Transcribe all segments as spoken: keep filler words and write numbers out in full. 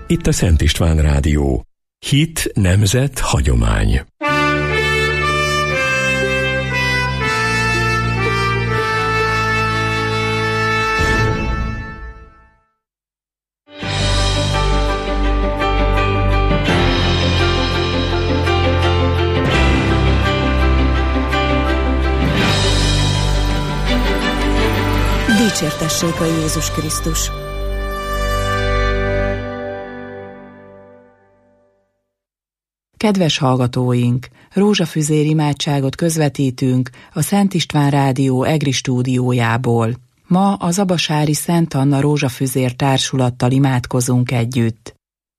itt a Szent István Rádió. Hit, nemzet, hagyomány. Dicsértessék a Jézus Krisztus! Kedves hallgatóink! Rózsafüzér imádságot közvetítünk a Szent István Rádió EGRI stúdiójából. Ma az abasári Szent Anna Rózsafüzér társulattal imádkozunk együtt.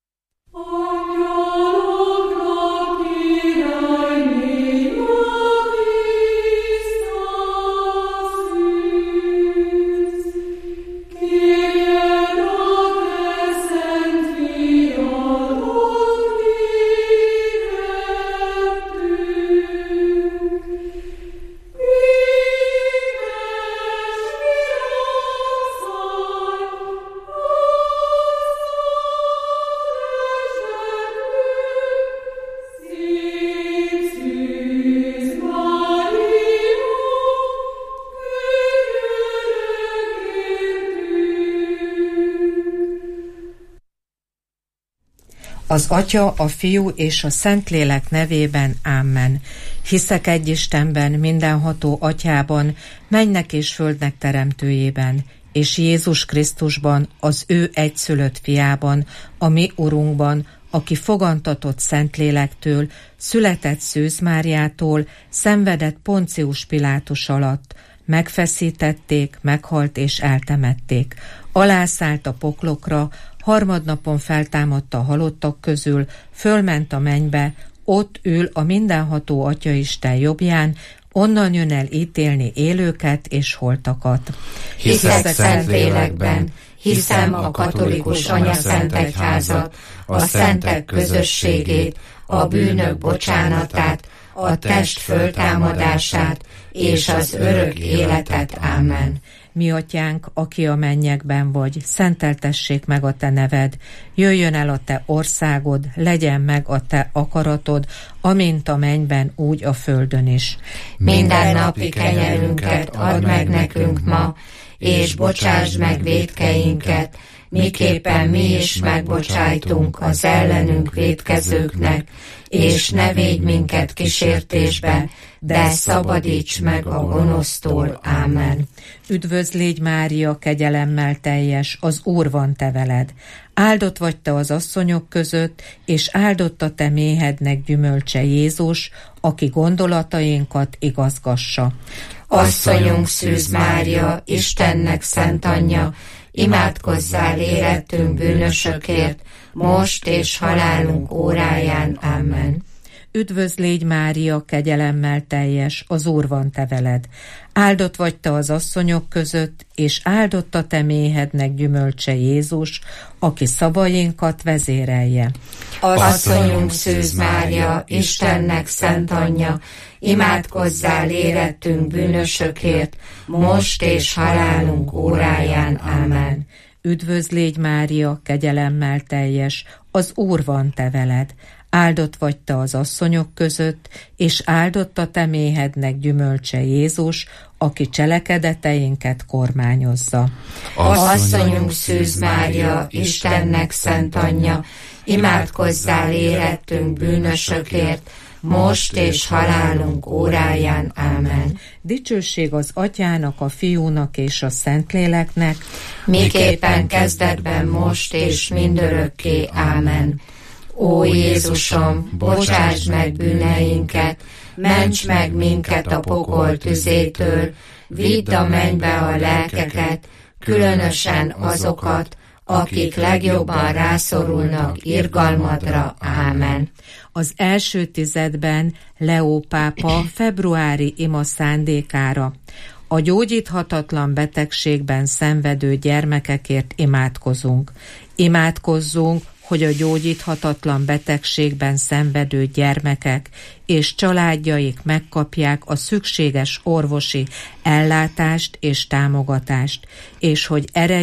Az Atya, a Fiú és a Szentlélek nevében, Ámen. Hiszek egy Istenben, mindenható Atyában, mennynek és földnek teremtőjében, és Jézus Krisztusban, az ő egyszülött fiában, a mi Urunkban, aki fogantatott Szentlélektől, született Szűz Máriától, szenvedett Poncius Pilátus alatt, megfeszítették, meghalt és eltemették. Alászállt a poklokra, harmadnapon feltámadta a halottak közül, fölment a mennybe, ott ül a mindenható Atyaisten jobbján, onnan jön el ítélni élőket és holtakat. Hiszek Szentlélekben, hiszem a katolikus anyaszentegyházat, a szentek közösségét, a bűnök bocsánatát, a test föltámadását és az örök életet. Ámen. Mi Atyánk, aki a mennyekben vagy, szenteltessék meg a te neved, jöjjön el a te országod, legyen meg a te akaratod, amint a mennyben, úgy a földön is. Minden napi kenyerünket add meg nekünk ma, és bocsásd meg vétkeinket, miképpen mi is megbocsájtunk az ellenünk vétkezőknek, és ne védj minket kísértésbe, de szabadíts meg a gonosztól. Ámen. Üdvözl légy, Mária, kegyelemmel teljes, az Úr van te veled. Áldott vagy te az asszonyok között, és áldott a te méhednek gyümölcse Jézus, aki gondolatainkat igazgassa. Asszonyunk Szűz Mária, Istennek szent anyja, imádkozzál érettünk bűnösökért, most és halálunk óráján. Amen. Üdvözl légy, Mária, kegyelemmel teljes, az Úr van te veled. Áldott vagy te az asszonyok között, és áldott a te méhednek gyümölcse Jézus, aki szavainkat vezérelje. Asszonyunk Szűz Mária, Istennek szent anyja, imádkozzál érettünk bűnösökért, most és halálunk óráján. Amen. Üdvözl légy, Mária, kegyelemmel teljes, az Úr van te veled. Áldott vagy te az asszonyok között, és áldott a te méhednek gyümölcse Jézus, aki cselekedeteinket kormányozza. Asszonyunk Szűz Mária, Istennek szent anyja, imádkozzál érettünk bűnösökért, most és halálunk óráján. Amen. Dicsőség az Atyának, a Fiúnak és a Szentléleknek, miképpen kezdetben, most és mindörökké. Ámen. Ó Jézusom, bocsásd meg bűneinket, ments meg minket a pokol tüzétől, vidd a mennybe a lelkeket, különösen azokat, akik legjobban rászorulnak irgalmadra. Ámen. Az első tizedben Leó pápa februári ima szándékára a gyógyíthatatlan betegségben szenvedő gyermekekért imádkozunk. Imádkozzunk, hogy a gyógyíthatatlan betegségben szenvedő gyermekek és családjaik megkapják a szükséges orvosi ellátást és támogatást, és hogy erejük,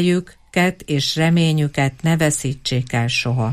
hitüket és reményüket ne veszítsék el soha.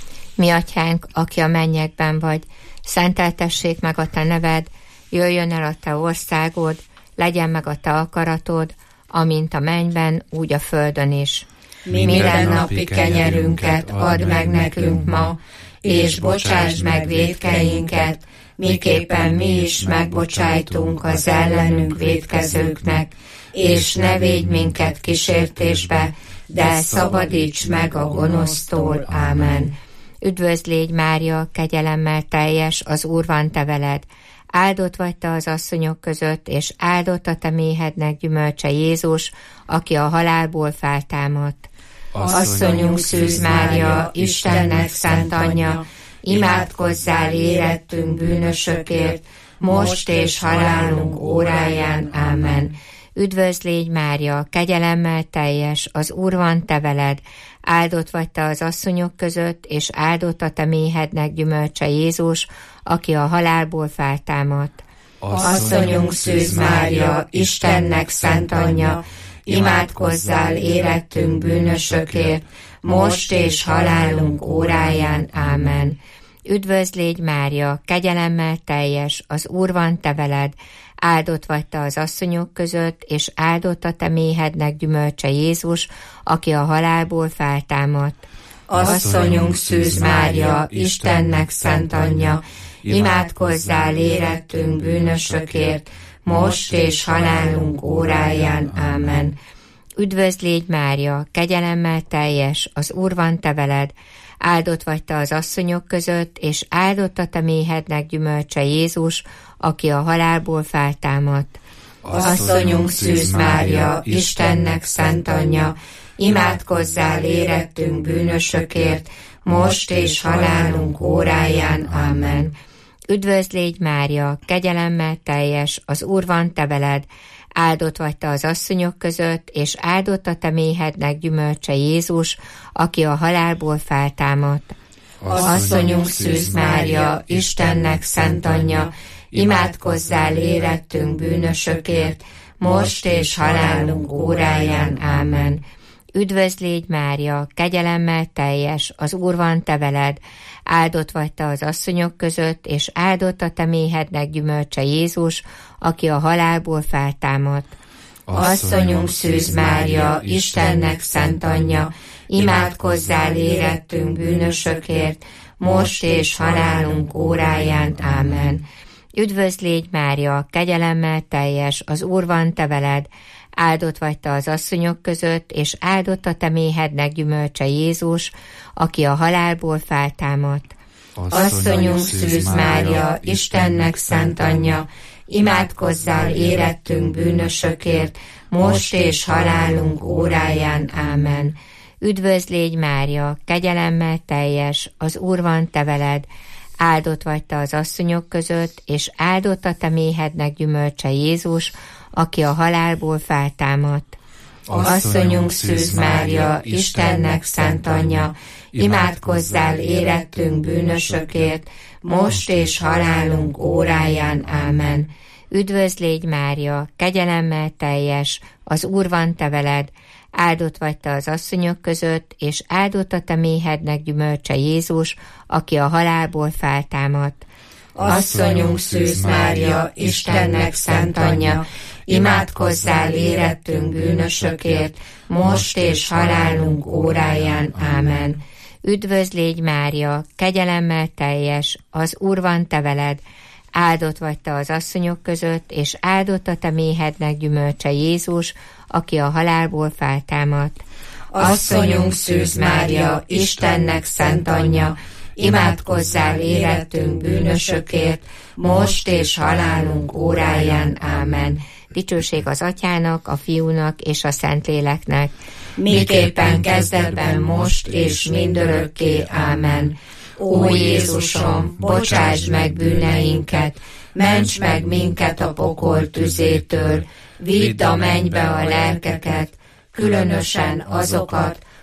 Mi atyánk, aki a mennyekben vagy, szenteltessék meg a te neved, jöjjön el a te országod, legyen meg a te akaratod, amint a mennyben, úgy a földön is. Mindennapi kenyerünket add meg nekünk ma, és bocsásd meg vétkeinket, miképpen mi is megbocsájtunk az ellenünk vétkezőknek, és ne védj minket kísértésbe, de szabadíts meg a gonosztól. Ámen. Üdvözl légy, Mária, kegyelemmel teljes, az Úr van te veled. Áldott vagy te az asszonyok között, és áldott a te méhednek gyümölcse Jézus, aki a halálból feltámadt. Asszonyunk Szűz Mária, Istennek szent anyja, imádkozzál érettünk bűnösökért, most és halálunk óráján. Ámen. Üdvözl légy, Mária, kegyelemmel teljes, az Úr van te veled. Áldott vagy te az asszonyok között, és áldott a te méhednek gyümölcse Jézus, aki a halálból feltámadt. Asszonyunk Szűz Mária, Istennek szent anyja, imádkozzál érettünk bűnösökért, most és halálunk óráján. Ámen. Üdvözl légy, Mária, kegyelemmel teljes, az Úr van te veled. Áldott vagy te az asszonyok között, és áldott a te méhednek gyümölcse Jézus, aki a halálból feltámadt. Asszonyunk Szűz Mária, Istennek szent anyja, imádkozzál érettünk bűnösökért, most és halálunk óráján. Ámen. Üdvözl légy, Mária, kegyelemmel teljes, az Úr van te veled. Áldott vagy te az asszonyok között, és áldott a te méhednek gyümölcse Jézus, aki a halálból feltámadt. Asszonyunk Szűz Mária, Istennek szent anyja, imádkozzál érettünk bűnösökért, most és halálunk óráján. Ámen. Üdvözl légy, Mária, kegyelemmel teljes, az Úr van te veled. Áldott vagy te az asszonyok között, és áldott a te méhednek gyümölcse Jézus, aki a halálból feltámadt. Asszonyunk Szűz Mária, Istennek szent anyja, imádkozzál érettünk bűnösökért, most és halálunk óráján. Ámen. Üdvözl légy, Mária, kegyelemmel teljes, az Úr van te veled. Áldott vagy te az asszonyok között, és áldott a te méhednek gyümölcse Jézus, aki a halálból feltámadt. Asszonyunk Szűz Mária, Istennek szent anyja, imádkozzál érettünk bűnösökért, most és halálunk óráján. Ámen. Üdvözl légy, Mária, kegyelemmel teljes, az Úr van te veled. Áldott vagy te az asszonyok között, és áldott a te méhednek gyümölcse Jézus, aki a halálból feltámadt. Asszonyunk Szűz Mária, Istennek szent anyja, imádkozzál érettünk bűnösökért, most és halálunk óráján. Ámen. Üdvözl légy, Mária, kegyelemmel teljes, az Úr van te veled. Áldott vagy te az asszonyok között, és áldott a te méhednek gyümölcse Jézus, aki a halálból feltámadt. Asszonyunk Szűz Mária, Istennek szent anyja, imádkozzál érettünk bűnösökért, most és halálunk óráján. Ámen. Üdvözl légy, Mária, kegyelemmel teljes, az Úr van te veled. Áldott vagy te az asszonyok között, és áldott a te méhednek gyümölcse Jézus, aki a halálból feltámadt. Asszonyunk Szűz Mária, Istennek szent anyja, imádkozzál érettünk bűnösökért, most és halálunk óráján. Ámen. Üdvözl légy, Mária, kegyelemmel teljes, az Úr van te veled. Áldott vagy te az asszonyok között, és áldott a te méhednek gyümölcse Jézus, aki a halálból feltámadt. Asszonyunk Szűz Mária, Istennek szent anyja, imádkozzál érettünk bűnösökért, most és halálunk óráján. Ámen. Dicsőség az Atyának, a Fiúnak és a Szentléleknek, miképpen kezdetben, most és mindörökké. Ámen. Ó Jézusom, bocsásd meg bűneinket, ments meg minket a pokol tüzétől, vidd a mennybe a lelkeket, különösen azokat,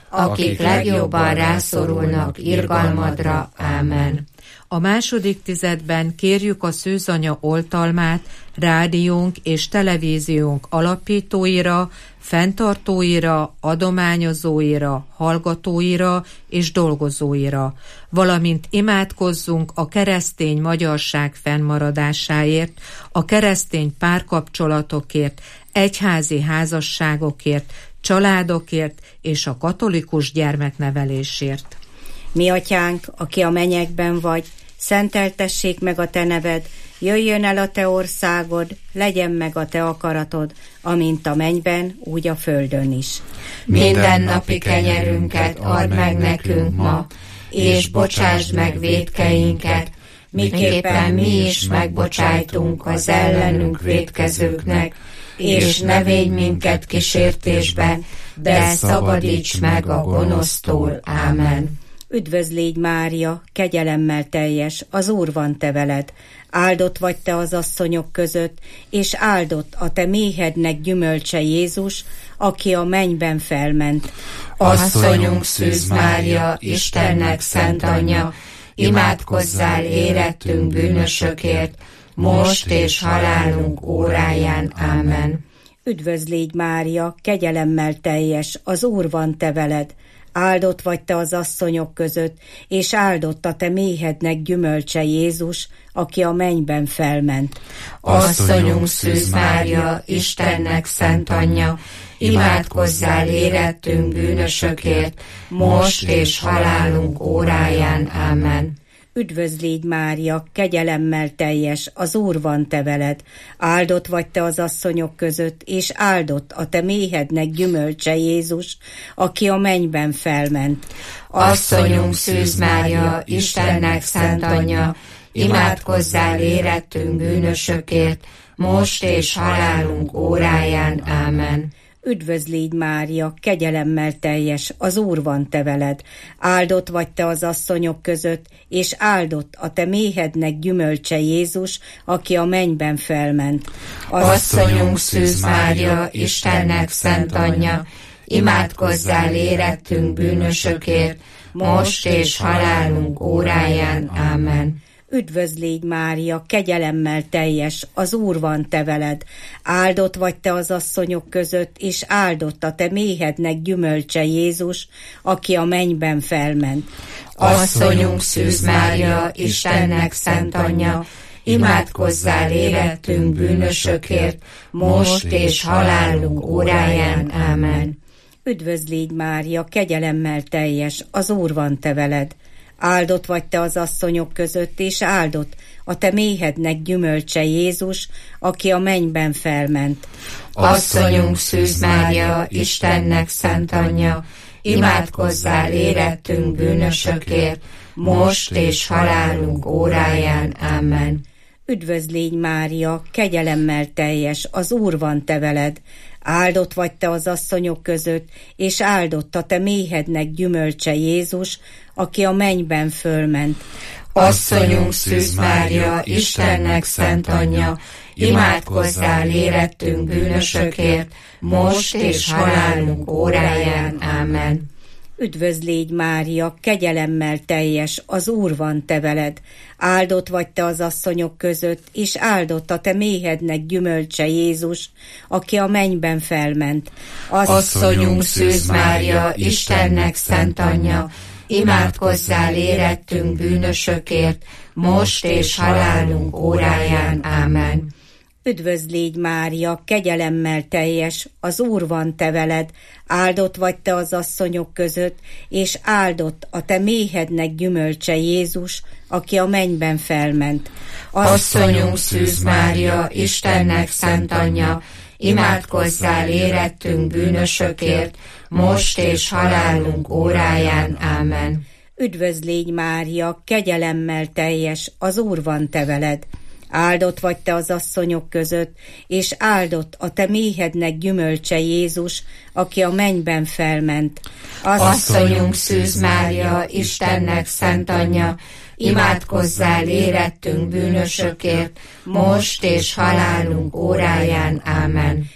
akik legjobban rászorulnak irgalmadra. Ámen. A második tizedben kérjük a Szűzanya oltalmát rádiónk és televíziónk alapítóira, fenntartóira, adományozóira, hallgatóira és dolgozóira, valamint imádkozzunk a keresztény magyarság fennmaradásáért, a keresztény párkapcsolatokért, egyházi házasságokért, családokért és a katolikus gyermeknevelésért. Mi atyánk, aki a mennyekben vagy, szenteltessék meg a te neved, jöjjön el a te országod, legyen meg a te akaratod, amint a mennyben, úgy a földön is. Minden napi kenyerünket add meg nekünk ma, és bocsásd meg vétkeinket, miképpen mi is megbocsájtunk az ellenünk vétkezőknek, és ne védj minket kísértésbe, de szabadíts meg a gonosztól. Ámen. Üdvözl légy, Mária, kegyelemmel teljes, az Úr van te veled. Áldott vagy te az asszonyok között, és áldott a te méhednek gyümölcse Jézus, aki a mennyben felment. Asszonyunk Szűz Mária, Istennek szent anyja, imádkozzál érettünk bűnösökért, most és halálunk óráján. Ámen. Üdvözl légy, Mária, kegyelemmel teljes, az Úr van te veled. Áldott vagy te az asszonyok között, és áldott a te méhednek gyümölcse Jézus, aki a mennyben felment. Asszonyunk Szűz Mária, Istennek szent anyja, imádkozzál érettünk bűnösökért, most és halálunk óráján. Ámen. Üdvözl légy, Mária, kegyelemmel teljes, az Úr van te veled. Áldott vagy te az asszonyok között, és áldott a te méhednek gyümölcse Jézus, aki a mennyben felment. Asszonyunk Szűz Mária, Istennek szent anyja, imádkozzál érettünk bűnösökért, most és halálunk óráján. Ámen. Üdvözl légy, Mária, kegyelemmel teljes, az Úr van te veled. Áldott vagy te az asszonyok között, és áldott a te méhednek gyümölcse Jézus, aki a mennyben felment. Asszonyunk Szűz Mária, Istennek szent anyja, imádkozzál érettünk bűnösökért, most és halálunk óráján. Ámen. Üdvözl légy, Mária, kegyelemmel teljes, az Úr van te veled. Áldott vagy te az asszonyok között, és áldott a te méhednek gyümölcse Jézus, aki a mennyben felment. Asszonyunk Szűz Mária, Istennek szent anyja, imádkozzál érettünk bűnösökért, most és halálunk óráján. Ámen. Üdvözl légy, Mária, kegyelemmel teljes, az Úr van te veled. Áldott vagy te az asszonyok között, és áldott a te méhednek gyümölcse Jézus, aki a mennyben felment. Asszonyunk Szűz Mária, Istennek szent anyja, imádkozzál érettünk bűnösökért, most és halálunk óráján. Ámen. Üdvözl légy, Mária, kegyelemmel teljes, az Úr van te veled. Áldott vagy te az asszonyok között, és áldott a te méhednek gyümölcse Jézus, aki a mennyben fölment. Asszonyunk Szűz Mária, Istennek szent anyja, imádkozzál érettünk bűnösökért, most és halálunk óráján. Ámen. Üdvözl légy, Mária, kegyelemmel teljes, az Úr van te veled. Áldott vagy te az asszonyok között, és áldott a te méhednek gyümölcse Jézus, aki a mennyben felment. Asszonyunk Szűz Mária, Istennek szent anyja, imádkozzál érettünk bűnösökért, most és halálunk óráján. Ámen. Üdvözl légy, Mária, kegyelemmel teljes, az Úr van te veled. Áldott vagy te az asszonyok között, és áldott a te méhednek gyümölcse Jézus, aki a mennyben felment. Asszonyunk Szűz Mária, Istennek szent anyja, imádkozzál érettünk bűnösökért, most és halálunk óráján. Ámen. Üdvözl légy, Mária, kegyelemmel teljes, az Úr van te veled. Áldott vagy te az asszonyok között, és áldott a te méhednek gyümölcse Jézus, aki a mennyben felment. Asszonyunk Szűz Mária, Istennek szent anyja, imádkozzál érettünk bűnösökért, most és halálunk óráján. Ámen.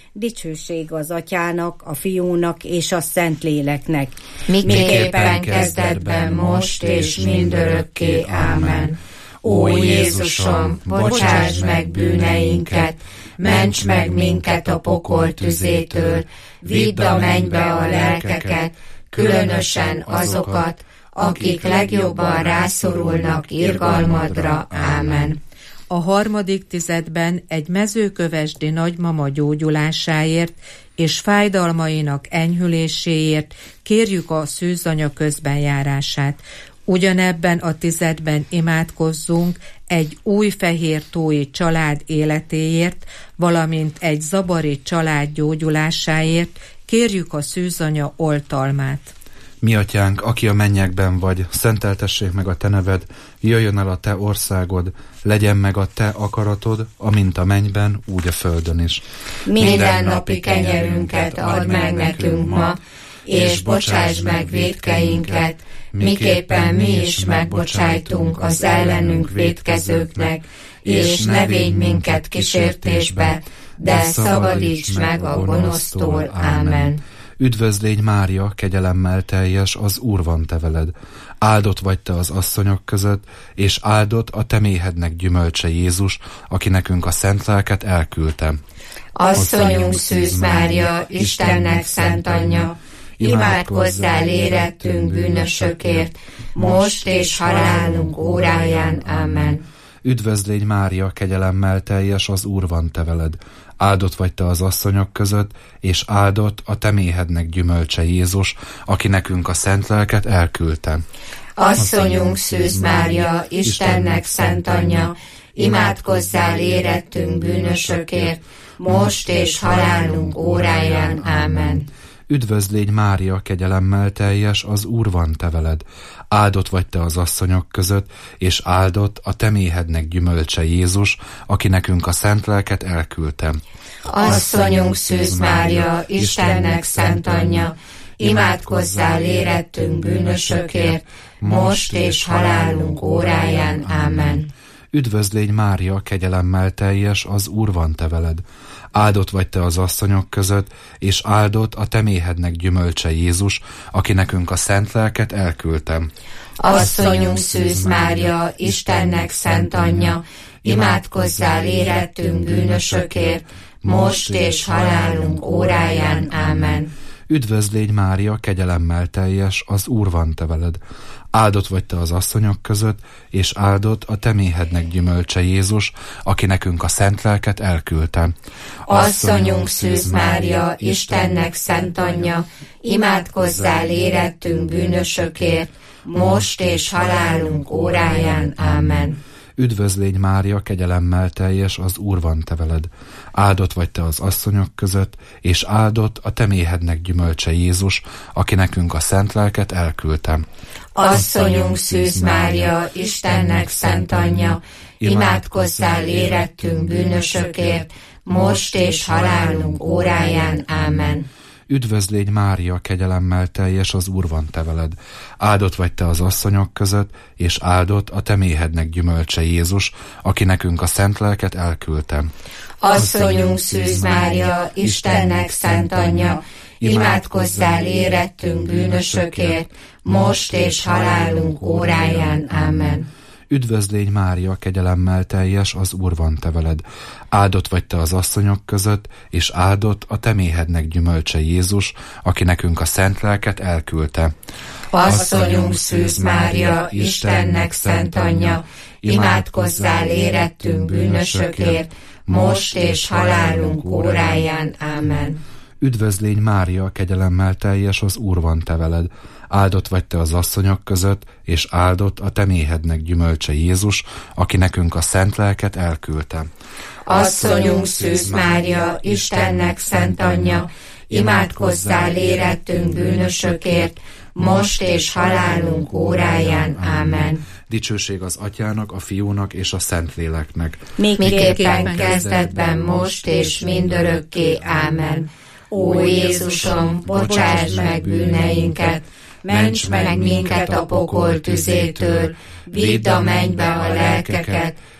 dicsőség az Atyának, a Fiúnak és a Szentléleknek. Miképpen kezdetben, most és mindörökké. Ámen. Ó Jézusom, bocsáss meg bűneinket, ments meg minket a pokol tüzétől, vidd a mennybe a lelkeket, különösen azokat, akik legjobban rászorulnak irgalmadra. Ámen. A harmadik tizedben egy mezőkövesdi nagymama gyógyulásáért és fájdalmainak enyhüléséért kérjük a szűzanya közbenjárását. Ugyanebben a tizedben imádkozzunk egy új fehértói család életéért, valamint egy zabari család gyógyulásáért, kérjük a szűzanya oltalmát. Mi atyánk, aki a mennyekben vagy, szenteltessék meg a te neved, jöjjön el a te országod, legyen meg a te akaratod, amint a mennyben, úgy a földön is. Minden napi kenyerünket add meg nekünk ma, és bocsáss meg vétkeinket, miképpen mi is megbocsájtunk az ellenünk vétkezőknek, és ne védj minket kísértésbe, de szabadíts meg a gonosztól. Ámen. Üdvözl légy Mária, kegyelemmel teljes, az Úr van te veled. Áldott vagy te az asszonyok között, és áldott a te méhednek gyümölcse Jézus, aki nekünk a szent lelket elküldte. Asszonyunk Szűz Mária, Istennek szent anyja, imádkozzál érettünk bűnösökért, most és halálunk óráján. Ámen. Üdvözl légy Mária, kegyelemmel teljes, az Úr van te veled. Áldott vagy te az asszonyok között, és áldott a te méhednek gyümölcse Jézus, aki nekünk a szent lelket elküldte. Asszonyunk Szűz Mária, Istennek szent anyja, imádkozzál érettünk bűnösökért, most és halálunk óráján. Ámen. Üdvözl légy Mária, kegyelemmel teljes, az Úr van te veled. Áldott vagy te az asszonyok között, és áldott a te méhednek gyümölcse Jézus, aki nekünk a szent lelket elküldte. Asszonyunk Szűz Mária, Istennek szent anyja, imádkozzál érettünk bűnösökért, most és halálunk óráján. Ámen. Üdvözl légy Mária, kegyelemmel teljes, az Úr van te veled. Áldott vagy te az asszonyok között, és áldott a te méhednek gyümölcse Jézus, aki nekünk a szent lelket elküldte. Asszonyunk Szűz Mária, Istennek szent anyja, imádkozzál érettünk bűnösökért, most és halálunk óráján. Ámen. Üdvözl légy Mária, kegyelemmel teljes, az Úr van te veled. Áldott vagy te az asszonyok között, és áldott a te méhednek gyümölcse Jézus, aki nekünk a szent lelket elküldte. Asszonyunk Szűz Mária, Istennek szent anyja, imádkozzál érettünk bűnösökért, most és halálunk óráján. Ámen. Üdvözl légy Mária, kegyelemmel teljes, az Úr van te veled. Áldott vagy te az asszonyok között, és áldott a te méhednek gyümölcse Jézus, aki nekünk a szent lelket elküldte. Asszonyunk Szűz Mária, Istennek szent anyja, imádkozzál érettünk bűnösökért, most és halálunk óráján. Ámen. Üdvözl légy Mária, kegyelemmel teljes, az Úr van te veled. Áldott vagy te az asszonyok között, és áldott a te méhednek gyümölcse Jézus, aki nekünk a szent lelket elküldte. Asszonyunk Szűz Mária, Istennek szent anyja, imádkozzál érettünk bűnösökért, most és halálunk óráján. Ámen. Üdvözl légy Mária, kegyelemmel teljes, az Úr van te veled. Áldott vagy te az asszonyok között, és áldott a te méhednek gyümölcse Jézus, aki nekünk a szent lelket elküldte. Asszonyunk Szűz Mária, Istennek szent anyja, imádkozzál érettünk bűnösökért, most és halálunk óráján. Ámen. Üdvözl légy Mária, kegyelemmel teljes, az Úr van te veled. Áldott vagy te az asszonyok között, és áldott a te méhednek gyümölcse Jézus, aki nekünk a szent lelket elküldte. Asszonyunk Szűz Mária, Istennek szent anyja, imádkozzál érettünk bűnösökért, most és halálunk óráján. Ámen. Dicsőség az Atyának, a Fiúnak és a Szentléleknek. Miképpen kezdetben, most és mindörökké. Ámen. Ó Jézusom, bocsáss meg bűneinket, ments meg minket a pokol tüzétől, vidd a mennybe a lelkeket,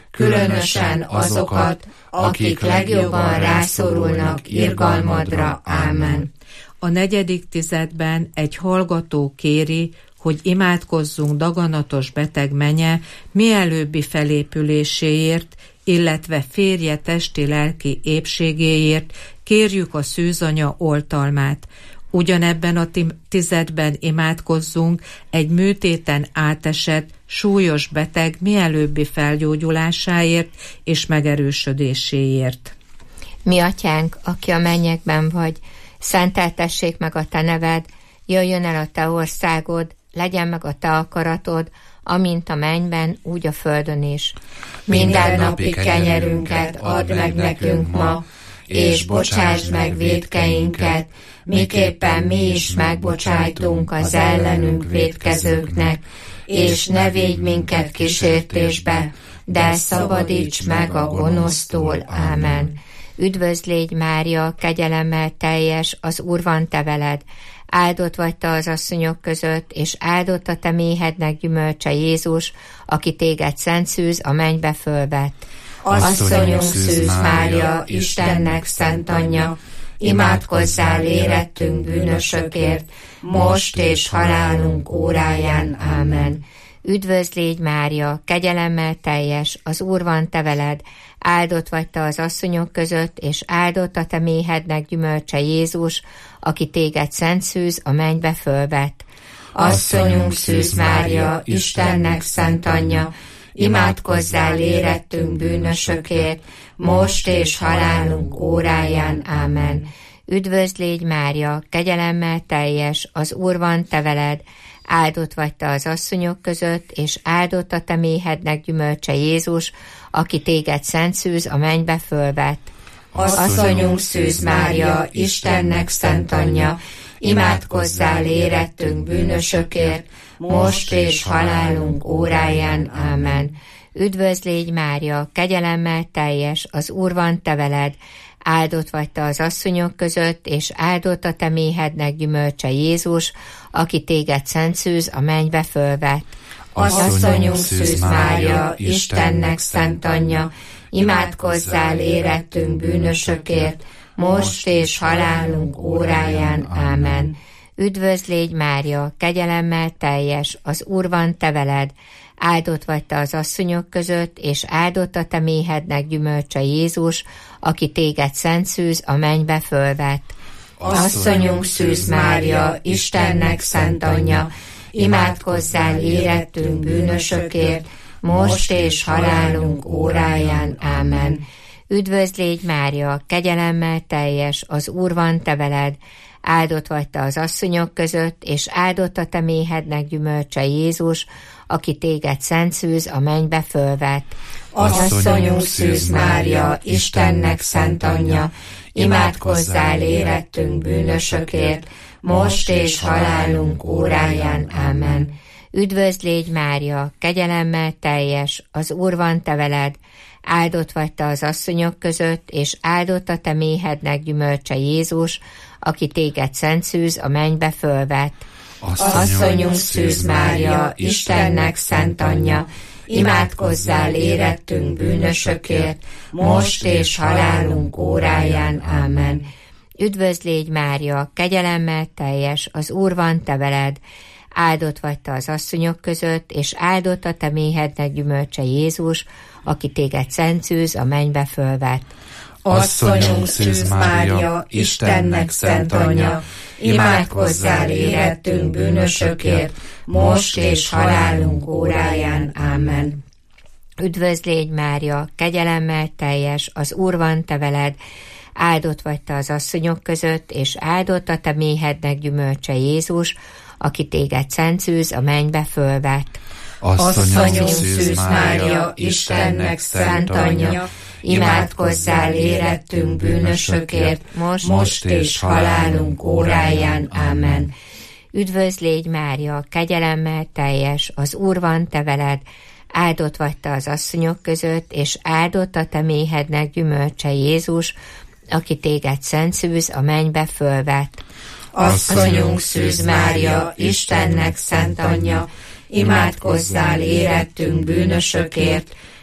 különösen azokat, akik legjobban rászorulnak irgalmadra. Ámen. A negyedik tizedben egy hallgató kéri, hogy imádkozzunk daganatos beteg menye mielőbbi felépüléséért, illetve férje testi-lelki épségéért, kérjük a szűzanya oltalmát. Ugyanebben a tizedben imádkozzunk egy műtéten átesett, súlyos beteg mielőbbi felgyógyulásáért és megerősödéséért. Mi atyánk, aki a mennyekben vagy, szenteltessék meg a te neved, jöjjön el a te országod, legyen meg a te akaratod, amint a mennyben, úgy a földön is. Minden napi kenyerünket add meg nekünk ma, és bocsásd meg vétkeinket, miképpen mi is megbocsájtunk az ellenünk vétkezőknek, és ne védj minket kísértésbe, de szabadíts meg a gonosztól. Ámen. Üdvözl légy, Mária, kegyelemmel teljes, az Úr van te veled. Áldott vagy te az asszonyok között, és áldott a te méhednek gyümölcse Jézus, aki téged szent szűz a mennybe fölvett. Asszonyunk Szűz Mária, Istennek szent anyja, imádkozzál érettünk bűnösökért, most és halálunk óráján. Ámen. Üdvözl légy, Mária, kegyelemmel teljes, az Úr van te veled. Áldott vagy te az asszonyok között, és áldott a te méhednek gyümölcse Jézus, aki téged szent szűz a mennybe fölvett. Asszonyunk Szűz Mária, Istennek szent anyja, imádkozzál érettünk bűnösökért, most és halálunk óráján. Ámen. Üdvözl légy, Mária, kegyelemmel teljes, az Úr van te veled. Áldott vagy te az asszonyok között, és áldott a te méhednek gyümölcse Jézus, aki téged szent szűz a mennybe fölvett. Asszonyunk Szűz Mária, Istennek szent anyja, imádkozzál érettünk bűnösökért, most és halálunk óráján. Ámen. Üdvözl légy, Mária, kegyelemmel teljes, az Úr van te veled. Áldott vagy te az asszonyok között, és áldott a te méhednek gyümölcse Jézus, aki téged szent szűz a mennybe fölvett. Asszonyunk Szűz Mária, Istennek szent anyja, imádkozzál érettünk bűnösökért, most és halálunk óráján. Ámen. Üdvözl légy, Mária, kegyelemmel teljes, az Úr van te veled. Áldott vagy te az asszonyok között, és áldott a te méhednek gyümölcse Jézus, aki téged szent szűz a mennybe fölvett. Asszonyunk Szűz Mária, Istennek szent anyja, imádkozzál érettünk bűnösökért, most és halálunk óráján. Ámen. Üdvözl légy, Mária, kegyelemmel teljes, az Úr van te veled. Áldott vagy te az asszonyok között, és áldott a te méhednek gyümölcse Jézus, aki téged szent szűz a mennybe fölvett. Asszonyunk Szűz Mária, Istennek szent anyja, imádkozzál érettünk bűnösökért, most és halálunk óráján. Ámen. Üdvözl légy, Mária, kegyelemmel teljes, az Úr van te veled. Áldott vagy te az asszonyok között, és áldott a te méhednek gyümölcse Jézus, aki téged szent szűz a mennybe fölvett. Asszonyunk Szűz Mária, Istennek szent anyja, imádkozzál érettünk bűnösökért, most és halálunk óráján. Ámen. Üdvözl légy, Mária, kegyelemmel teljes, az Úr van te veled. Áldott vagy te az asszonyok között, és áldott a te méhednek gyümölcse Jézus, aki téged szent szűz a mennybe fölvett. Asszonyunk Szűz Mária, Istennek szent anyja, imádkozzál érettünk bűnösökért, most és halálunk óráján. Ámen. Üdvözl légy, Mária, kegyelemmel teljes, az Úr van te veled. Áldott vagy te az asszonyok között, és áldott a te méhednek gyümölcse Jézus, aki téged szent szűz a mennybe fölvett. Asszonyunk Szűz Mária, Istennek szent anyja, imádkozzál érettünk bűnösökért, most, most és halálunk óráján. Ámen. Üdvözl légy, Mária, kegyelemmel teljes, az Úr van te veled. Áldott vagy te az asszonyok között, és áldott a te méhednek gyümölcse Jézus, aki téged szent szűz a mennybe fölvett. Asszonyunk Szűz Mária, Istennek szent anyja, imádkozzál érettünk bűnösökért,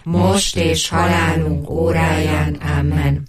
most és halálunk óráján. Amen.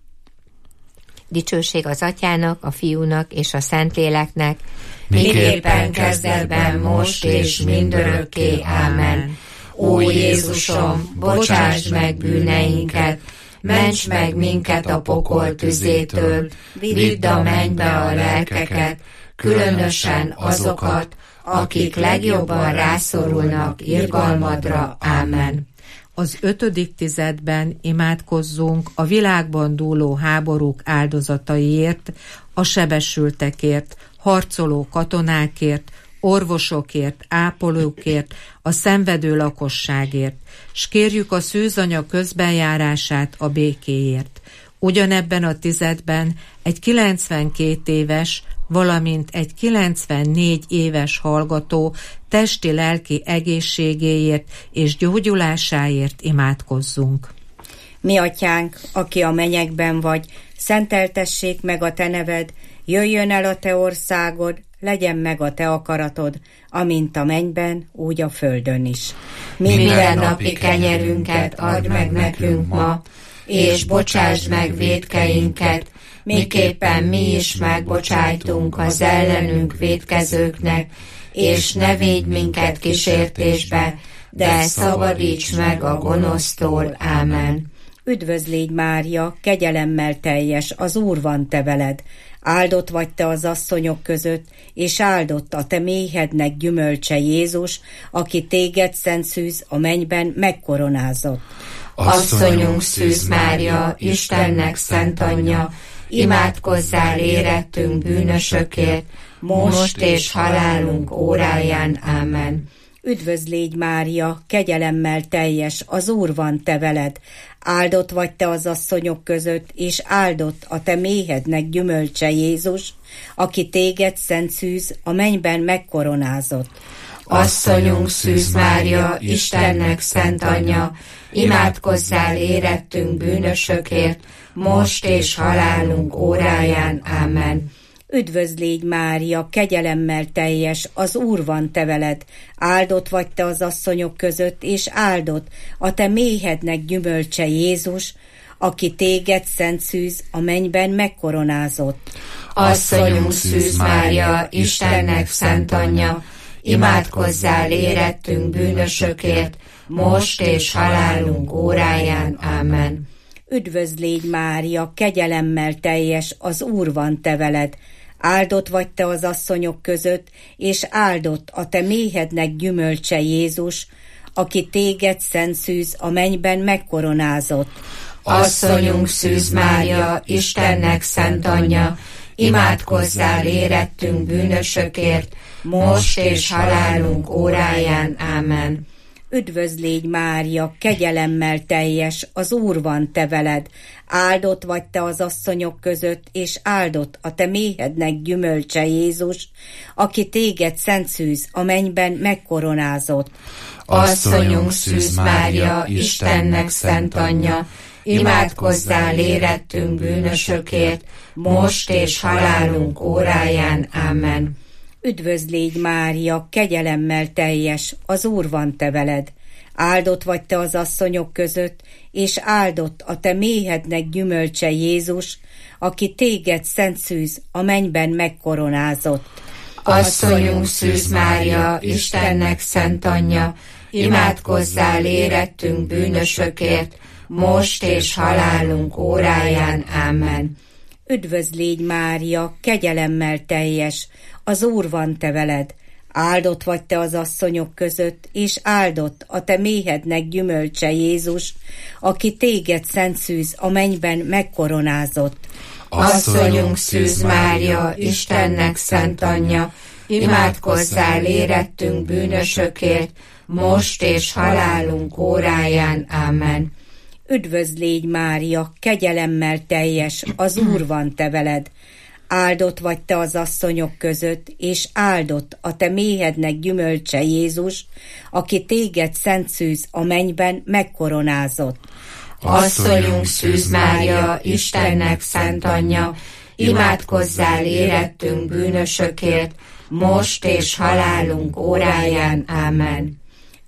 Dicsőség az Atyának, a Fiúnak és a Szentléleknek, miképpen kezdetben, most és mindörökké. Amen. Ó Jézusom, bocsásd meg bűneinket, ments meg minket a pokol tüzétől, vidd a mennybe a lelkeket, különösen azokat, akik legjobban rászorulnak irgalmadra. Amen. Az ötödik tizedben imádkozzunk a világban dúló háborúk áldozataiért, a sebesültekért, harcoló katonákért, orvosokért, ápolókért, a szenvedő lakosságért, s kérjük a szűzanya közbenjárását a békéért. Ugyanebben a tizedben egy kilencvenkét éves, valamint egy kilencvennégy éves hallgató testi-lelki egészségéért és gyógyulásáért imádkozzunk. Mi atyánk, aki a mennyekben vagy, szenteltessék meg a te neved, jöjjön el a te országod, legyen meg a te akaratod, amint a mennyben, úgy a földön is. Minden napi kenyerünket add meg nekünk ma, és bocsásd meg vétkeinket, miképpen mi is megbocsájtunk az ellenünk vétkezőknek, és ne védj minket kísértésbe, de szabadíts meg a gonosztól. Ámen. Üdvözl légy, Mária, kegyelemmel teljes, az Úr van te veled. Áldott vagy te az asszonyok között, és áldott a te méhednek gyümölcse Jézus, aki téged, Szent Szűz, a mennyben megkoronázott. Asszonyunk Szűz Mária, Istennek szent anyja, imádkozzál érettünk bűnösökért, most és halálunk óráján. Amen. Üdvözl légy, Mária, kegyelemmel teljes, az Úr van te veled. Áldott vagy te az asszonyok között, és áldott a te méhednek gyümölcse Jézus, aki téged, Szent Szűz, a mennyben megkoronázott. Asszonyunk Szűz Mária, Istennek szent anyja, imádkozzál érettünk bűnösökért, most és halálunk óráján. Amen. Üdvözl légy, Mária, kegyelemmel teljes, az Úr van te veled. Áldott vagy te az asszonyok között, és áldott a te méhednek gyümölcse Jézus, aki téged, Szent Szűz, a mennyben megkoronázott. Asszonyunk Szűz Mária, Istennek szent anyja, imádkozzál érettünk bűnösökért, most és halálunk óráján. Amen. Üdvözl légy, Mária, kegyelemmel teljes, az Úr van te veled. Áldott vagy te az asszonyok között, és áldott a te méhednek gyümölcse Jézus, aki téged, Szent Szűz, a mennyben megkoronázott. Asszonyunk Szűz Mária, Istennek szent anyja, imádkozzál érettünk bűnösökért, most és halálunk óráján. Amen. Üdvözl légy, Mária, kegyelemmel teljes, az Úr van te veled. Áldott vagy te az asszonyok között, és áldott a te méhednek gyümölcse Jézus, aki téged, Szent Szűz, a mennyben megkoronázott. Asszonyunk Szűz Mária, Istennek szent anyja, imádkozzál érettünk bűnösökért, most és halálunk óráján. Amen. Üdvözl légy, Mária, kegyelemmel teljes, az Úr van te veled. Áldott vagy te az asszonyok között, és áldott a te méhednek gyümölcse Jézus, aki téged, Szent Szűz, a mennyben megkoronázott. Asszonyunk Szűz Mária, Istennek szent anyja, imádkozzál érettünk bűnösökért, most és halálunk óráján. Amen. Üdvözl légy, Mária, kegyelemmel teljes, az Úr van te veled. Áldott vagy te az asszonyok között, és áldott a te méhednek gyümölcse Jézus, aki téged, Szent Szűz, a mennyben megkoronázott. Asszonyunk Szűz Mária, Istennek szent anyja, imádkozzál érettünk bűnösökért, most és halálunk óráján. Amen. Üdvözl légy, Mária, kegyelemmel teljes, az Úr van te veled. Áldott vagy te az asszonyok között, és áldott a te méhednek gyümölcse Jézus, aki téged, Szent Szűz, a mennyben megkoronázott. Asszonyunk Szűz Mária, Istennek szent anyja, imádkozzál érettünk bűnösökért, most és halálunk óráján. Amen.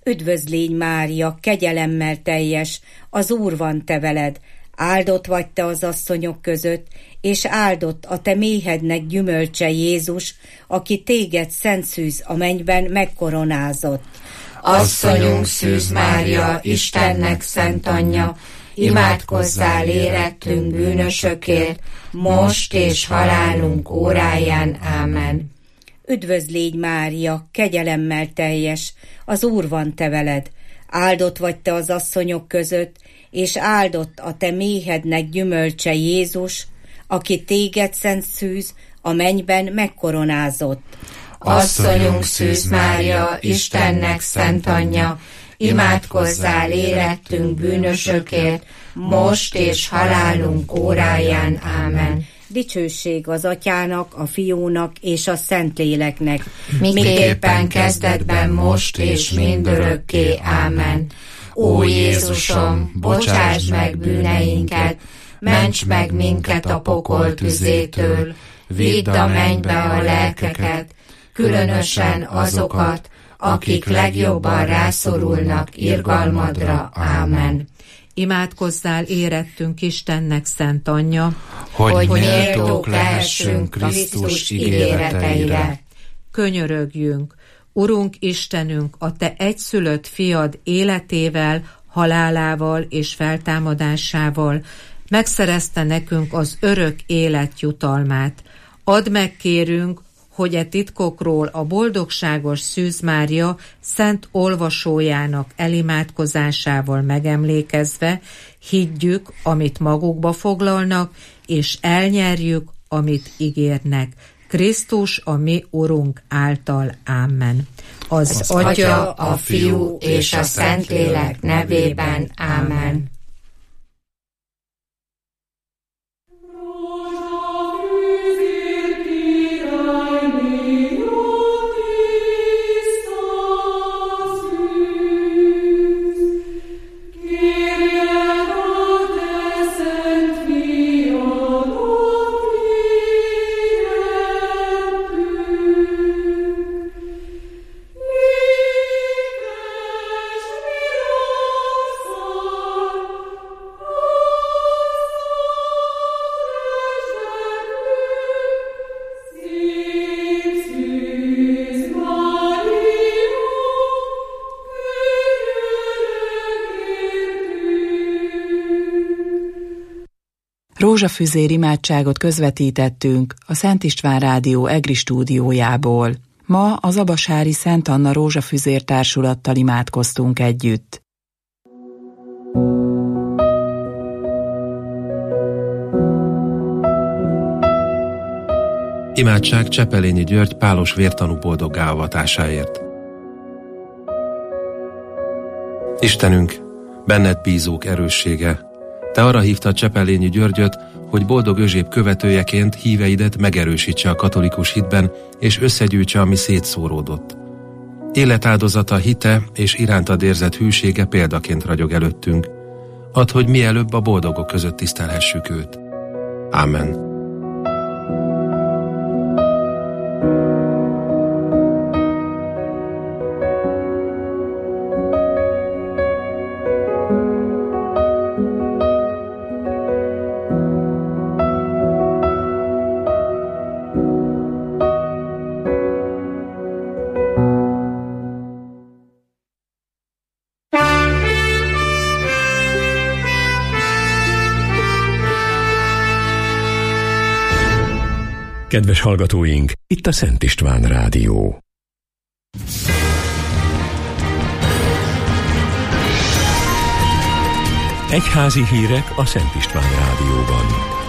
Üdvözl légy Mária, kegyelemmel teljes, az Úr van te veled, áldott vagy te az asszonyok között, és áldott a te méhednek gyümölcse Jézus, aki téged szent szűz a mennyben megkoronázott. Asszonyunk Szűz Mária, Istennek szent anyja, imádkozzál érettünk bűnösökért, most és halálunk óráján. Ámen. Üdvözl légy Mária, kegyelemmel teljes, az Úr van te veled, áldott vagy te az asszonyok között, és áldott a te méhednek gyümölcse Jézus, aki téged szent szűz a mennyben megkoronázott. Asszonyunk Szűz Mária, Istennek szent anyja, imádkozzál érettünk bűnösökért, most és halálunk óráján. Ámen. Dicsőség az Atyának, a Fiúnak és a Szentléleknek, miképpen kezdetben, most és mindörökké. Ámen. Ó Jézusom, bocsásd meg bűneinket, ments meg minket a pokol tüzétől, vidd a mennybe a lelkeket, különösen azokat, akik legjobban rászorulnak irgalmadra. Ámen. Imádkozzál érettünk Istennek szent anyja, hogy, hogy méltók lehessünk Krisztus ígéreteire. Könyörögjünk, Urunk Istenünk, a te egyszülött fiad életével, halálával és feltámadásával megszerezte nekünk az örök élet jutalmát. Add meg, kérünk, hogy e titkokról a boldogságos Szűz Mária szent olvasójának elimádkozásával megemlékezve higgyük, amit magukba foglalnak, és elnyerjük, amit ígérnek. Krisztus a mi Urunk által. Ámen. Az, az Atya, a Fiú és a Szentlélek nevében. Ámen. Rózsafüzér imádságot közvetítettünk a Szent István Rádió EGRI stúdiójából. Ma az abasári Szent Anna Rózsafüzér társulattal imádkoztunk együtt. Imádság Csepelényi György pálos vértanú boldoggá avatásáért. Istenünk, benned bízók erőssége, te arra hívtad Csepelényi Györgyöt, hogy boldog Özséb követőjeként híveidet megerősítse a katolikus hitben, és összegyűjtse, ami szétszóródott. Életáldozata, hite és irántad érzett hűsége példaként ragyog előttünk. Add, hogy mielőbb a boldogok között tisztelhessük őt. Ámen. Kedves hallgatóink, itt a Szent István Rádió. Egyházi hírek a Szent István Rádióban.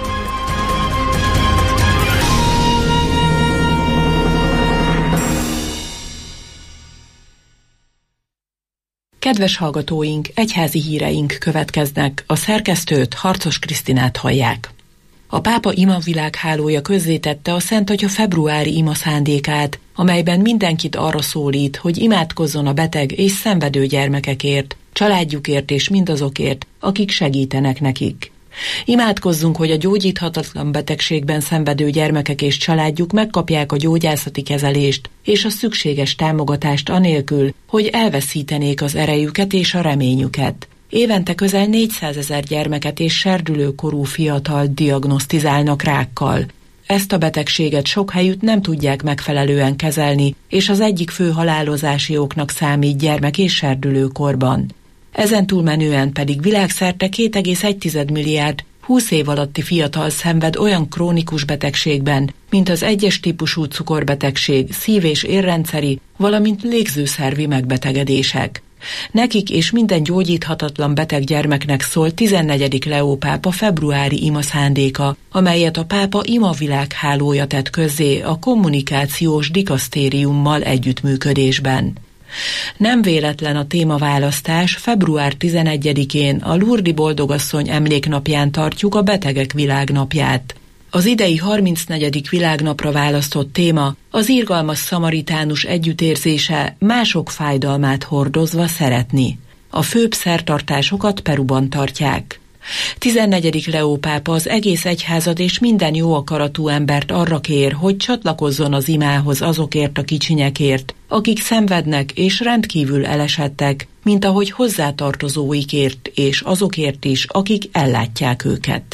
Kedves hallgatóink, egyházi híreink következnek, a szerkesztőt, Harcos Krisztinát hallják. A pápa imavilághálója közzétette a Szent Atya februári ima szándékát, amelyben mindenkit arra szólít, hogy imádkozzon a beteg és szenvedő gyermekekért, családjukért és mindazokért, akik segítenek nekik. Imádkozzunk, hogy a gyógyíthatatlan betegségben szenvedő gyermekek és családjuk megkapják a gyógyászati kezelést és a szükséges támogatást anélkül, hogy elveszítenék az erejüket és a reményüket. Évente közel négyszázezer gyermeket és serdülőkorú fiatalt diagnosztizálnak rákkal. Ezt a betegséget sok helyütt nem tudják megfelelően kezelni, és az egyik fő halálozási oknak számít gyermek- és serdülőkorban. Ezen túlmenően pedig világszerte két egész egy milliárd húsz év alatti fiatal szenved olyan krónikus betegségben, mint az egyes típusú cukorbetegség, szív- és érrendszeri, valamint légzőszervi megbetegedések. Nekik és minden gyógyíthatatlan beteg gyermeknek szól tizennegyedik Leó pápa februári ima szándéka, amelyet a pápa ima világhálója tett közzé a kommunikációs dikasztériummal együttműködésben. Nem véletlen a témaválasztás, február tizenegyedikén a Lurdi Boldogasszony emléknapján tartjuk a Betegek Világnapját. Az idei harmincnegyedik világnapra választott téma az irgalmas szamaritánus együttérzése, mások fájdalmát hordozva szeretni. A főbb szertartásokat Peruban tartják. tizennegyedik Leó pápa az egész egyházat és minden jó akaratú embert arra kér, hogy csatlakozzon az imához azokért a kicsinyekért, akik szenvednek és rendkívül elesettek, mint ahogy hozzátartozóikért és azokért is, akik ellátják őket.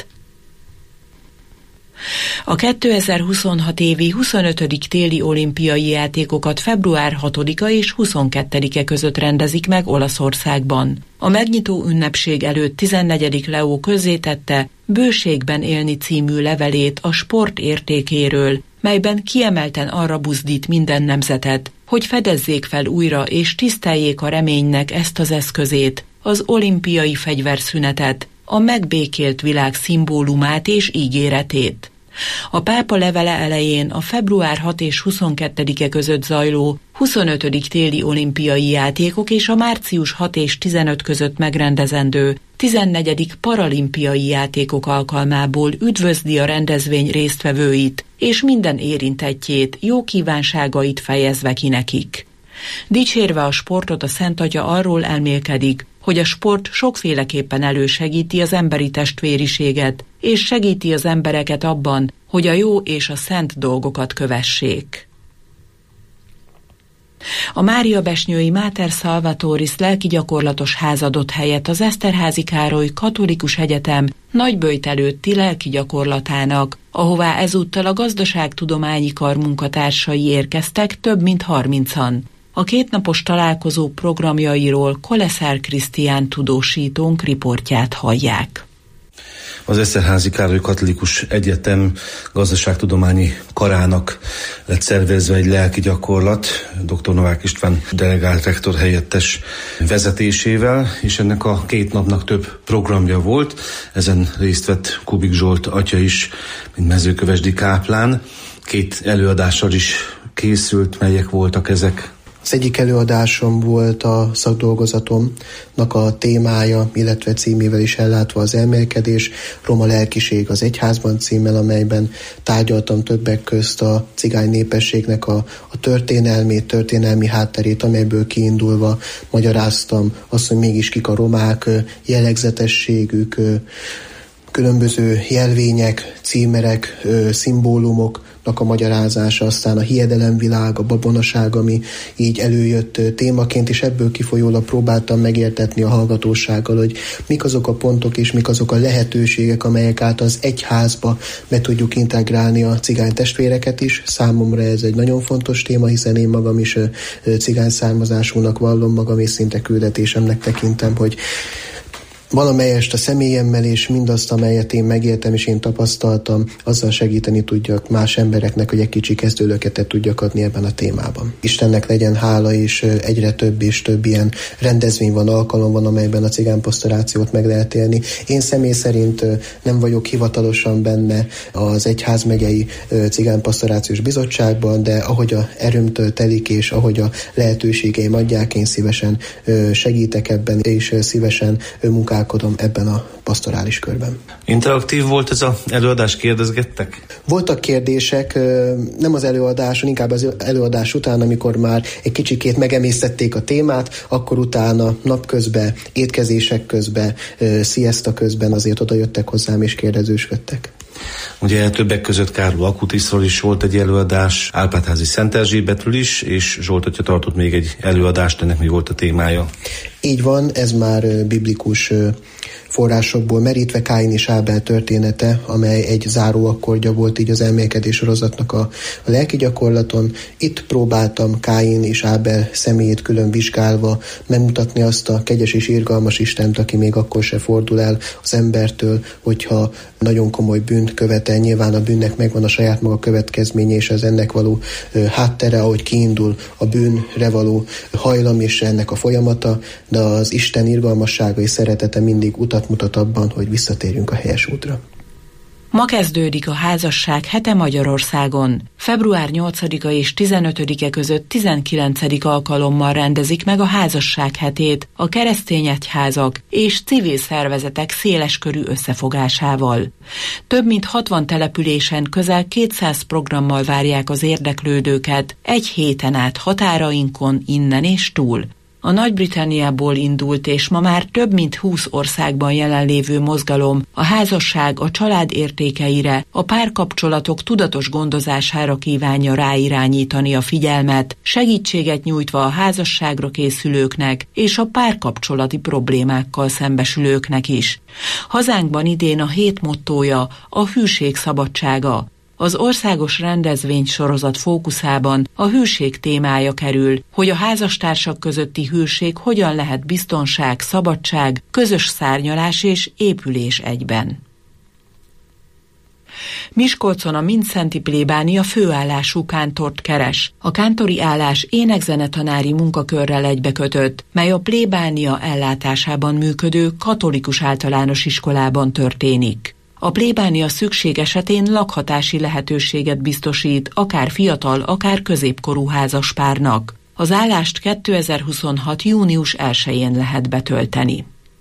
A kétezer-huszonhat évi huszonötödik téli olimpiai játékokat február hatodika és huszonkettedike között rendezik meg Olaszországban. A megnyitó ünnepség előtt tizennegyedik Leó közzétette Bőségben élni című levelét a sport értékéről, melyben kiemelten arra buzdít minden nemzetet, hogy fedezzék fel újra és tiszteljék a reménynek ezt az eszközét, az olimpiai fegyverszünetet, a megbékélt világ szimbólumát és ígéretét. A pápa levele elején a február hatodika és huszonkettedike között zajló huszonötödik téli olimpiai játékok és a március hatodika és tizenötödike között megrendezendő tizennegyedik paralimpiai játékok alkalmából üdvözli a rendezvény résztvevőit és minden érintettjét, jó kívánságait fejezve ki nekik. Dicsérve a sportot, a Szent Atya arról elmélkedik, hogy a sport sokféleképpen elősegíti az emberi testvériséget, és segíti az embereket abban, hogy a jó és a szent dolgokat kövessék. A Máriabesnyői Mater Salvatoris lelkigyakorlatos ház adott helyet az Eszterházy Károly Katolikus Egyetem nagyböjt előtti lelkigyakorlatának, ahová ezúttal a gazdaságtudományi kar munkatársai érkeztek több mint harmincan. A kétnapos találkozó programjairól Koleszár Krisztián tudósítónk riportját hallják. Az Eszterházy Károly Katolikus Egyetem gazdaságtudományi karának lett szervezve egy lelki gyakorlat, dr. Novák István delegált rektor helyettes vezetésével, és ennek a két napnak több programja volt. Ezen részt vett Kubik Zsolt atya is, mint mezőkövesdi káplán. Két előadással is készült, melyek voltak ezek? Az egyik előadásom volt a szakdolgozatomnak a témája, illetve címével is ellátva az elmélkedés, Roma lelkiség az egyházban címmel, amelyben tárgyaltam többek közt a cigány népességnek a, a történelmét, történelmi hátterét, amelyből kiindulva magyaráztam azt, hogy mégis kik a romák, jellegzetességük, különböző jelvények, címerek, szimbólumok, a magyarázása, aztán a hiedelemvilág, a babonaság, ami így előjött témaként, és ebből kifolyólag próbáltam megértetni a hallgatósággal, hogy mik azok a pontok és mik azok a lehetőségek, amelyek által az egyházba be tudjuk integrálni a cigány testvéreket is. Számomra ez egy nagyon fontos téma, hiszen én magam is cigány származásúnak vallom magam, és szinte küldetésemnek tekintem, hogy valamelyest a személyemmel és mindazt, amelyet én megéltem és én tapasztaltam, azzal segíteni tudjak más embereknek, hogy egy kicsi kezdőlöketet tudjak adni ebben a témában. Istennek legyen hála, és egyre több és több ilyen rendezvény van, alkalom van, amelyben a cigánypastorációt meg lehet élni. Én személy szerint nem vagyok hivatalosan benne az egyházmegyei cigánypastorációs bizottságban, de ahogy a erőmtől telik, és ahogy a lehetőségeim adják, én szívesen segítek ebben, és szívesen munkálkodom munkálkodom ebben a pastorális körben. Interaktív volt ez az előadás, kérdezgettek? Voltak kérdések, nem az előadáson, inkább az előadás után, amikor már egy kicsikét megemésztették a témát, akkor utána napközben, étkezések közben, sziaszta közben azért oda jöttek hozzám és kérdezősködtek. Ugye többek között Károly Akutiszról is volt egy előadás, Árpád-házi Szent Erzsébetről is, és Zsolt atya tartott még egy előadást, ennek mi volt a témája? Így van, ez már biblikus forrásokból merítve Káin és Ábel története, amely egy záróakkordja volt így az elmélkedés sorozatnak a, a lelki gyakorlaton. Itt próbáltam Káin és Ábel személyét külön vizsgálva megmutatni azt a kegyes és irgalmas Istent, aki még akkor se fordul el az embertől, hogyha nagyon komoly bűnt követel. Nyilván a bűnnek megvan a saját maga következménye, és az ennek való ö, háttere, ahogy kiindul a bűnre való hajlam és ennek a folyamata, de az Isten irgalmassága és szeretete mindig utat mutat abban, hogy visszatérjünk a helyes útra. Ma kezdődik a házasság hete Magyarországon. február nyolcadika és tizenötödike között tizenkilencedik alkalommal rendezik meg a házasság hetét a keresztény egyházak és civil szervezetek széleskörű összefogásával. Több mint hatvan településen közel kétszáz programmal várják az érdeklődőket egy héten át határainkon, innen és túl. A Nagy-Britanniából indult és ma már több mint húsz országban jelenlévő mozgalom a házasság a család értékeire, a párkapcsolatok tudatos gondozására kívánja ráirányítani a figyelmet, segítséget nyújtva a házasságra készülőknek és a párkapcsolati problémákkal szembesülőknek is. Hazánkban idén a hét mottója a hűség szabadsága. Az országos rendezvénysorozat fókuszában a hűség témája kerül, hogy a házastársak közötti hűség hogyan lehet biztonság, szabadság, közös szárnyalás és épülés egyben. Miskolcon a Mindszenti plébánia főállású kántort keres. A kántori állás énekzenetanári munkakörrel egybekötött, mely a plébánia ellátásában működő katolikus általános iskolában történik. A plébánia szükség esetén lakhatási lehetőséget biztosít akár fiatal, akár középkorú házaspárnak. Az állást kétezer-huszonhat. június elsején lehet betölteni.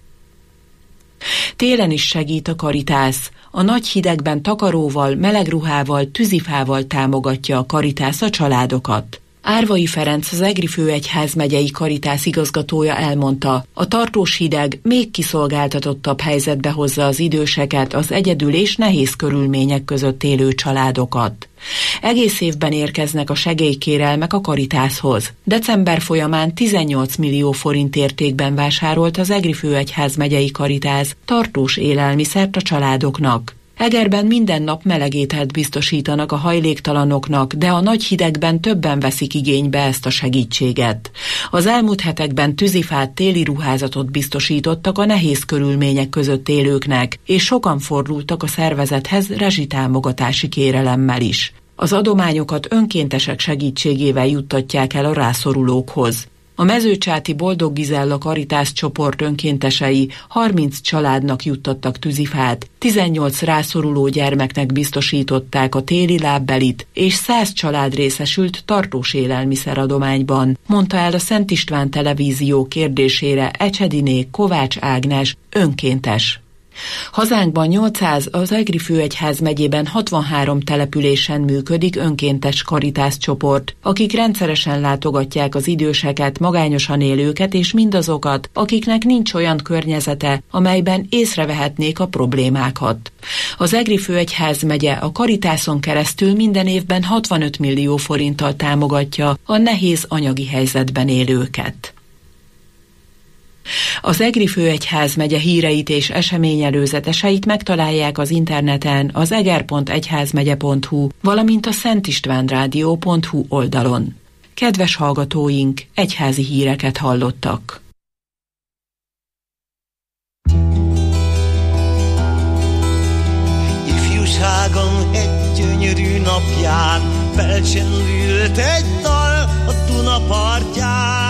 Télen is segít a Karitász. A nagy hidegben takaróval, meleg ruhával, tűzifával támogatja a Karitász a családokat. Árvai Ferenc, az Egri főegyház megyei Karitász igazgatója elmondta, a tartós hideg még kiszolgáltatottabb helyzetbe hozza az időseket, az egyedül és nehéz körülmények között élő családokat. Egész évben érkeznek a segélykérelmek a Karitászhoz. December folyamán tizennyolc millió forint értékben vásárolt az Egri főegyház megyei Karitász tartós élelmiszert a családoknak. Egerben minden nap meleg ételt biztosítanak a hajléktalanoknak, de a nagy hidegben többen veszik igénybe ezt a segítséget. Az elmúlt hetekben tűzifát, téli ruházatot biztosítottak a nehéz körülmények között élőknek, és sokan fordultak a szervezethez rezsitámogatási kérelemmel is. Az adományokat önkéntesek segítségével juttatják el a rászorulókhoz. A Mezőcsáti Boldog Gizella Karitász csoport önkéntesei harminc családnak juttattak tűzifát, tizennyolc rászoruló gyermeknek biztosították a téli lábbelit, és száz család részesült tartós élelmiszeradományban, mondta el a Szent István televízió kérdésére Ecsediné Kovács Ágnes, önkéntes. Hazánkban nyolcszáz, az Egri főegyház megyében hatvanhárom településen működik önkéntes Karitász csoport, akik rendszeresen látogatják az időseket, magányosan élőket és mindazokat, akiknek nincs olyan környezete, amelyben észrevehetnék a problémákat. Az Egri főegyház megye a Karitászon keresztül minden évben hatvanöt millió forinttal támogatja a nehéz anyagi helyzetben élőket. Az Egri főegyház megye híreit és eseményelőzeteseit megtalálják az interneten az eger pont egyházmegye pont hu, valamint a szentistvánrádió pont hu oldalon. Kedves hallgatóink, egyházi híreket hallottak. Ifjúságom egy gyönyörű napján felcsendült egy dal a Duna partján.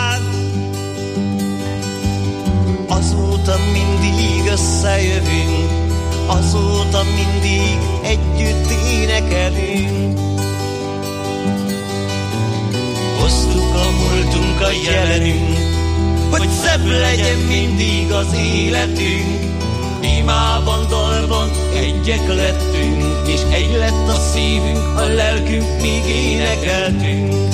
Azóta mindig összejövünk, azóta mindig együtt énekelünk. Hoztuk a múltunk a jelenünk, hogy szebb legyen mindig az életünk. Imában, dalban egyek lettünk, és egy lett a szívünk, a lelkünk, míg énekeltünk.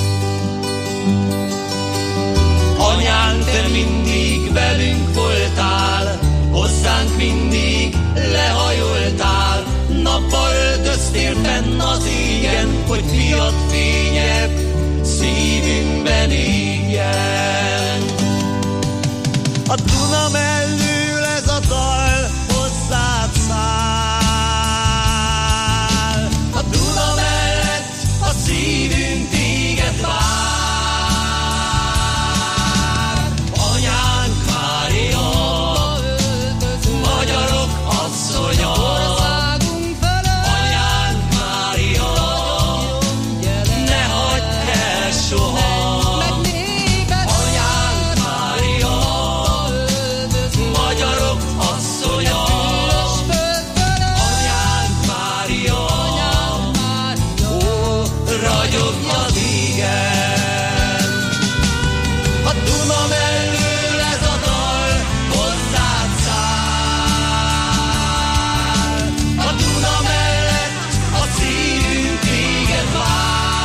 Anyánk, te mindig velünk voltál, hozzánk mindig lehajoltál. Napba öltöztél fenn az égen, hogy fiad fényebb szívünkben égjen. A Duna mellől ez a dal hozzád száll. A Duna mellett a szívünk téged vár. Anyánk Mária, magyarok asszonya. Anyánk Mária, ne hagyd el soha. Anyánk Mária, magyarok asszonya. Anyánk Mária, ó, ragyog az égen. A Duna mellől ez a dal hozzád száll. A Duna mellett a szívünk téged vár.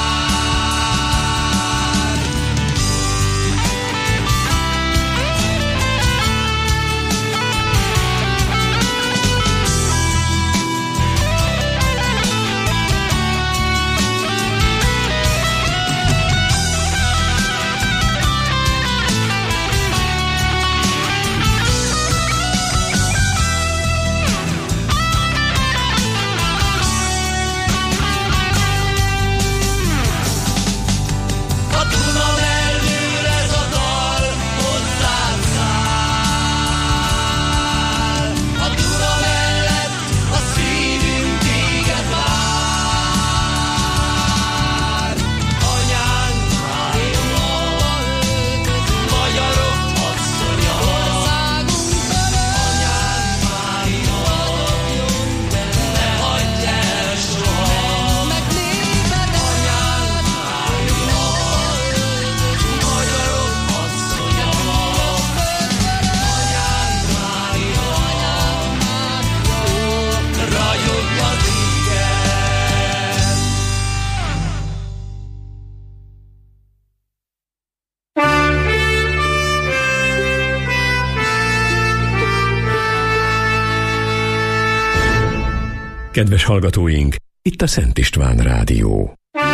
A Duna mellől ez a dal hozzád száll. A Duna mellett a szívünk téged vár. Anyánk Mária, magyarok asszonya. Anyánk Mária, ne hagyd el soha. Anyánk Mária, magyarok asszonya. Anyánk Mária, ó, ragyog az égen. Kedves hallgatóink, itt a Szent István Rádió.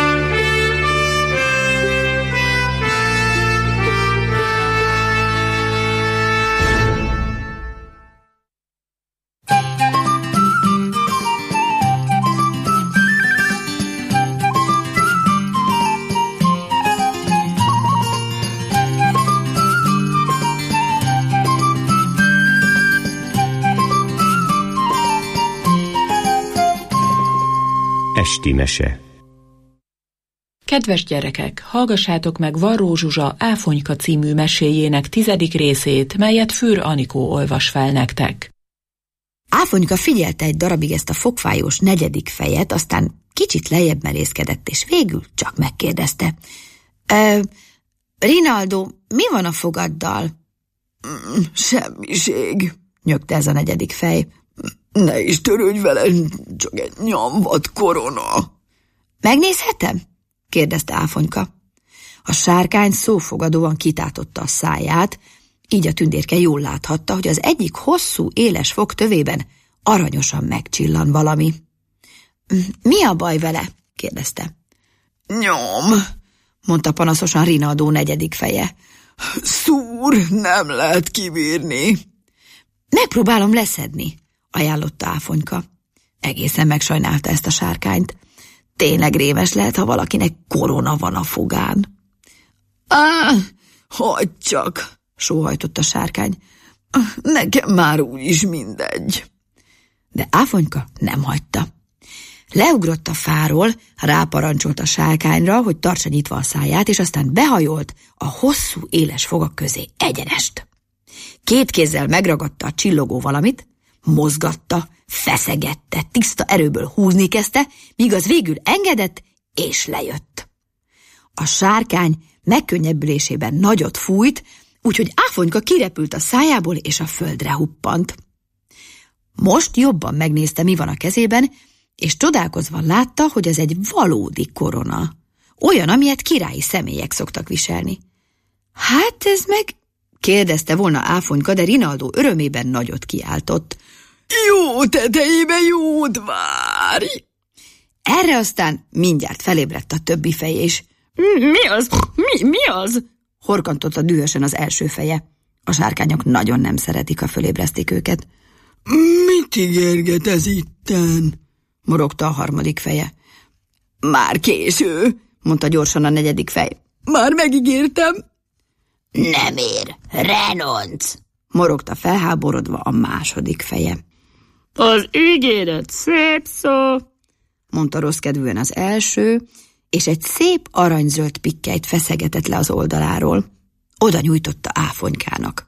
Esti mese. Kedves gyerekek, hallgassátok meg Varró Zsuzsa Áfonyka című meséjének tizedik részét, melyet Fűr Anikó olvas fel nektek. Áfonyka figyelte egy darabig ezt a fogfájós negyedik fejet, aztán kicsit lejjebb merészkedett, és végül csak megkérdezte. E, Rinaldo, mi van a fogaddal? Mm, semmiség, nyögte ez a negyedik fej. Ne is törődj vele, csak egy nyomvat korona. Megnézhetem? kérdezte Áfonyka. A sárkány szófogadóan kitátotta a száját, így a tündérke jól láthatta, hogy az egyik hosszú, éles fog tövében aranyosan megcsillan valami. Mi a baj vele? kérdezte. Nyom, mondta panaszosan Rinaldo negyedik feje. Szúr, nem lehet kibírni. Megpróbálom leszedni, ajánlotta Áfonyka. Egészen megsajnálta ezt a sárkányt. Tényleg rémes lehet, ha valakinek korona van a fogán. Á, hagyd csak, sóhajtott a sárkány. Nekem már úgyis mindegy. De Áfonyka nem hagyta. Leugrott a fáról, ráparancsolt a sárkányra, hogy tartsa nyitva a száját, és aztán behajolt a hosszú, éles fogak közé egyenest. Két kézzel megragadta a csillogó valamit, mozgatta, feszegette, tiszta erőből húzni kezdte, míg az végül engedett, és lejött. A sárkány megkönnyebbülésében nagyot fújt, úgyhogy Áfonyka kirepült a szájából, és a földre huppant. Most jobban megnézte, mi van a kezében, és csodálkozva látta, hogy ez egy valódi korona. Olyan, amilyet királyi személyek szoktak viselni. Hát ez meg... kérdezte volna Áfonyka, de Rinaldo örömében nagyot kiáltott. Jó tetejébe jót várj! Erre aztán mindjárt felébredt a többi feje is. Mi az? Mi, mi az? Horkantotta dühösen az első feje. A sárkányok nagyon nem szeretik, ha fölébresztik őket. Mit ígérget ez itten? Morogta a harmadik feje. Már késő, mondta gyorsan a negyedik fej. Már megígértem. Nem ér, renonc, morogta felháborodva a második feje. Az ígéret szép szó, mondta rosszkedvűen az első, és egy szép aranyzöld pikkelyt feszegetett le az oldaláról. Oda nyújtotta Áfonykának.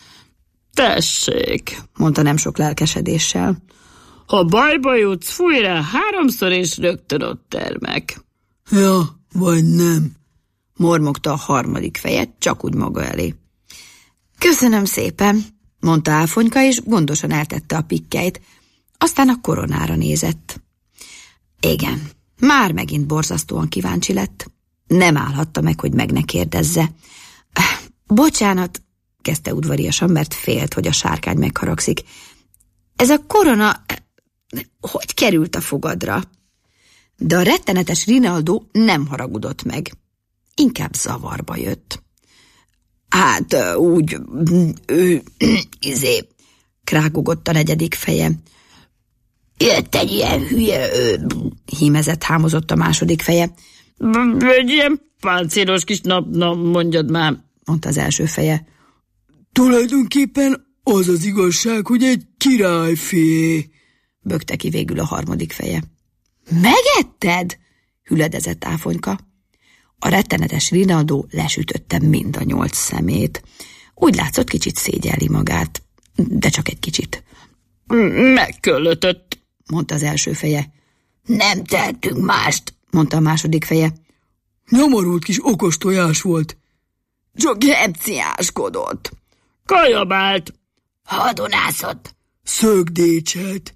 Tessék, mondta nem sok lelkesedéssel. Ha bajba jutsz, fújj rá háromszor, és rögtön ott termek. Ja, vagy nem, mormogta a harmadik feje, csak úgy maga elé. Köszönöm szépen, mondta Áfonyka, és gondosan eltette a pikkelyt, aztán a koronára nézett. Igen, már megint borzasztóan kíváncsi lett. Nem állhatta meg, hogy meg ne kérdezze. Bocsánat, kezdte udvariasan, mert félt, hogy a sárkány megharagszik. Ez a korona hogy került a fogadra? De a rettenetes Rinaldo nem haragudott meg. Inkább zavarba jött. Hát úgy, ő, izé, krákogott a negyedik feje. Jött egy ilyen hülye, ő, hímezett, hámozott a második feje. Egy ilyen páncélos kis nap, na, mondjad már, mondta az első feje. Tulajdonképpen az az igazság, hogy egy királyfé, bökte ki végül a harmadik feje. Megetted? Hüledezett Áfonyka. A rettenetes Rinaldo lesütötte mind a nyolc szemét. Úgy látszott, kicsit szégyelli magát, de csak egy kicsit. Megköllötött, mondta az első feje. Nem tehetünk mást, mondta a második feje. Nyomorult kis okos tojás volt. Csak hepciáskodott. Kajabált. Hadonászott. Szögdécselt.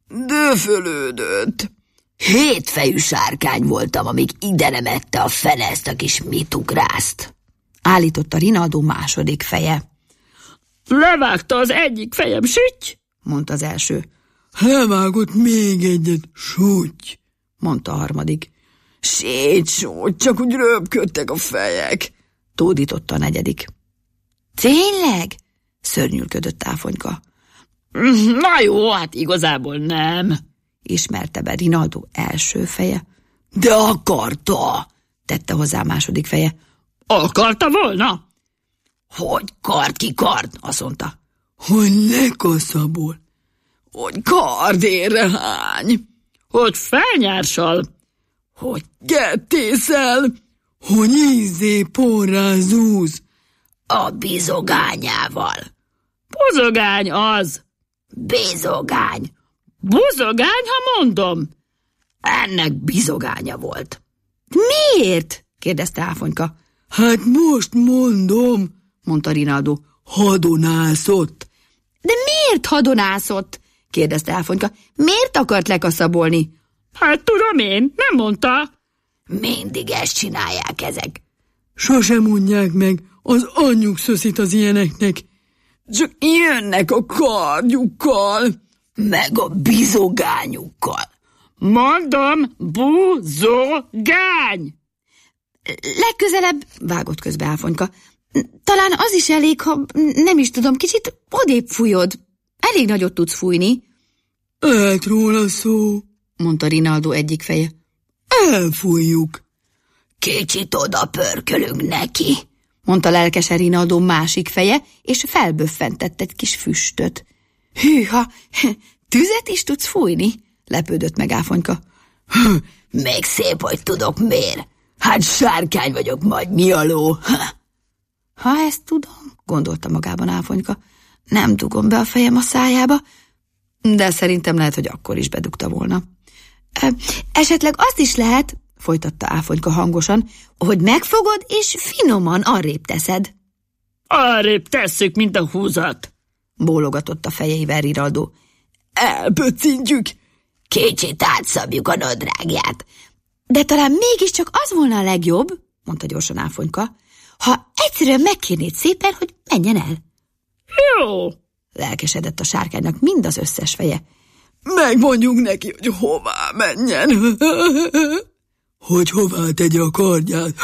Döfölődött. Hétfejű sárkány voltam, amíg ide nem ette a fene ezt a kis mitugrászt, állította Rinaldo második feje. Levágta az egyik fejem, sütty, mondta az első. Levágott még egyet, sütty, mondta a harmadik. Sét, súgy, csak úgy röpködtek a fejek, tódította a negyedik. Tényleg? Szörnyűködött Áfonyka. Na jó, hát igazából nem, ismerte be Rinaldo első feje. De akarta, tette hozzá a második feje. Akarta volna? Hogy kard ki kard, azt mondta. Hogy lekaszabol. Hogy kardérre hány. Hogy felnyársal. Hogy kettészel. Hogy ízé porrá zúz. A bizogányával. Buzogány az. Bizogány. Buzogány, ha mondom. Ennek bizogánya volt. Miért? kérdezte Áfonyka. Hát most mondom, mondta Rinaldo. Hadonászott. De miért hadonászott? kérdezte Áfonyka. Miért akart lekaszabolni? Hát tudom én, nem mondta. Mindig ezt csinálják ezek. Sosem mondják meg az anyjuk szöszit az ilyeneknek. Csak jönnek a kardjukkal. Meg a bizogányukkal. Mondom, buzogány! Legközelebb, vágott közbe Áfonyka. Talán az is elég, ha nem is tudom, kicsit odébb fújod. Elég nagyot tudsz fújni. Lehet róla szó, mondta Rinaldo egyik feje. Elfújjuk. Kicsit oda pörkölünk neki, mondta lelkesen Rinaldo másik feje, és felböffentett egy kis füstöt. Hűha, tüzet is tudsz fújni? Lepődött meg Áfonyka. Még szép, hogy tudok miért. Hát sárkány vagyok, majd mialó. Ha ezt tudom, gondolta magában Áfonyka, nem dugom be a fejem a szájába, de szerintem lehet, hogy akkor is bedugta volna. Esetleg azt is lehet, folytatta Áfonyka hangosan, hogy megfogod és finoman arrébb teszed. Arrébb tesszük, mint a húzat, bólogatott a fejeivel Rinaldo. Elpöccintjük, kicsit átszabjuk a nadrágját. De talán mégiscsak az volna a legjobb, mondta gyorsan Áfonyka, ha egyszerűen megkérnéd szépen, hogy menjen el. Jó, lelkesedett a sárkánynak mind az összes feje. Megmondjuk neki, hogy hová menjen. Hogy hová tegye a kardját.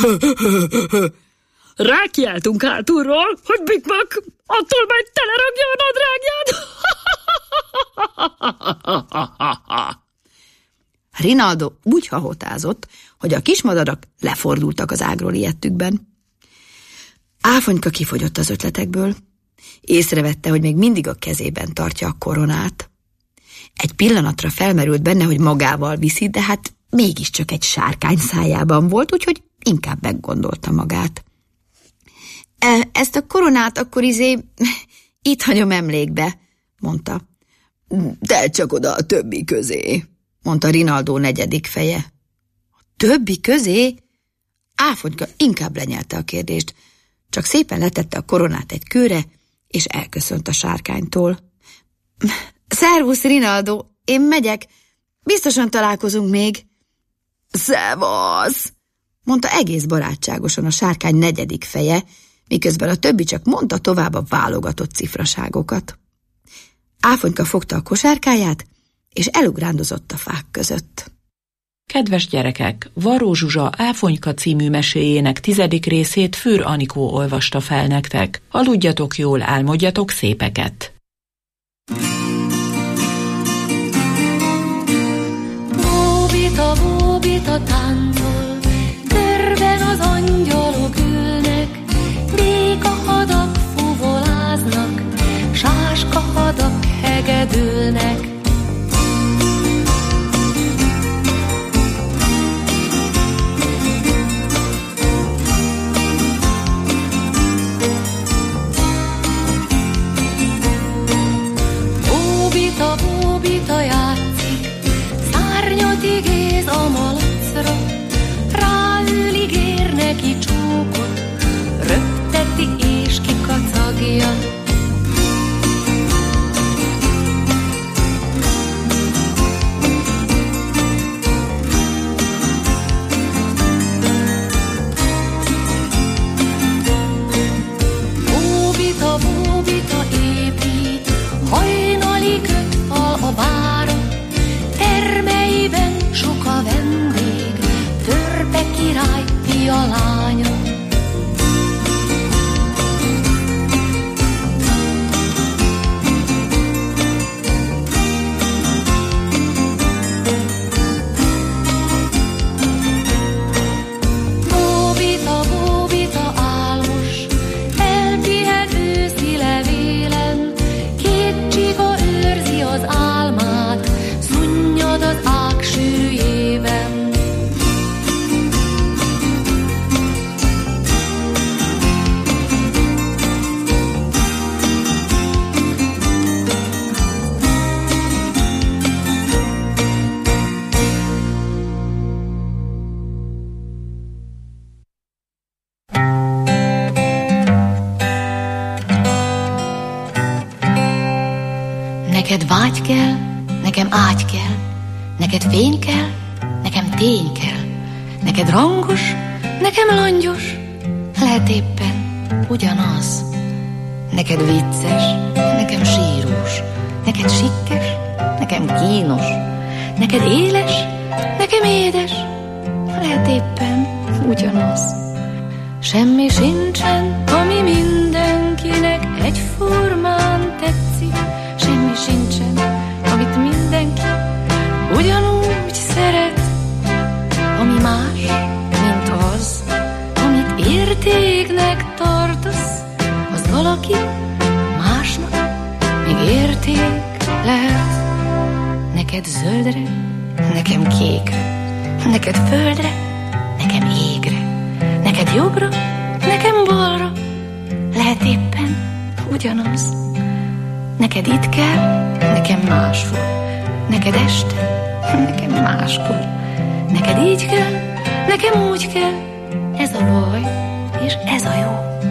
Rákiáltunk hátulról, hogy Bikmak attól majd teleragja a nadrágját. Rinaldo úgy hahotázott, hogy a kismadarak lefordultak az ágról ijedtükben. Áfonyka kifogyott az ötletekből. Észrevette, hogy még mindig a kezében tartja a koronát. Egy pillanatra felmerült benne, hogy magával viszi, de hát mégiscsak egy sárkány szájában volt, úgyhogy inkább meggondolta magát. E, ezt a koronát akkor izé itt hagyom emlékbe, mondta. De csak oda a többi közé, mondta Rinaldo negyedik feje. A többi közé? Áfonyka inkább lenyelte a kérdést, csak szépen letette a koronát egy kőre, és elköszönt a sárkánytól. Szervusz, Rinaldo, én megyek, biztosan találkozunk még. Szevasz, mondta egész barátságosan a sárkány negyedik feje, miközben a többi csak mondta tovább a válogatott cifraságokat. Áfonyka fogta a kosárkáját, és elugrándozott a fák között. Kedves gyerekek, Varró Zsuzsa Áfonyka című meséjének tizedik részét Fűr Anikó olvasta fel nektek. Aludjatok jól, álmodjatok szépeket! Bóbita, bóbita táncol, körben az angyalok ülnek, békahadak fuvoláznak, sáskahadak hegedülnek. Bóbita, bóbita játszik, szárnyat igéz a malacra, ráül ígér neki csókot, röpteti és kikacagja. Bóbita, bóbita épít, hajnali kötfal a vára, termeiben sok a vendég, Törpe király fia lánya. Bóbita, bóbita álmos, elpihen őszi levélen, két csiga őrzi az álmát, szunnyad az ág sűjében. Neked vágy kell, nekem ágy kell, neked fény kell, nekem tény kell, neked rangos, nekem langyos, lehet éppen ugyanaz. Neked vicces, nekem sírós, neked sikkes, nekem kínos, neked éles, nekem édes, lehet éppen ugyanaz. Semmi sincsen, ami mindenkinek egyformán tetszik, semmi sincsen, amit mindenki ugyanúgy szeret, ami más, mint az, amit értéknek tartasz, az valaki másnak még érték lehet. Neked zöldre, nekem kékre, neked földre, nekem égre, neked jobbra, nekem balra, lehet éppen ugyanaz. Neked itt kell, nekem máshol, neked este, nekem máskor, neked így kell, nekem úgy kell, ez a baj, és ez a jó.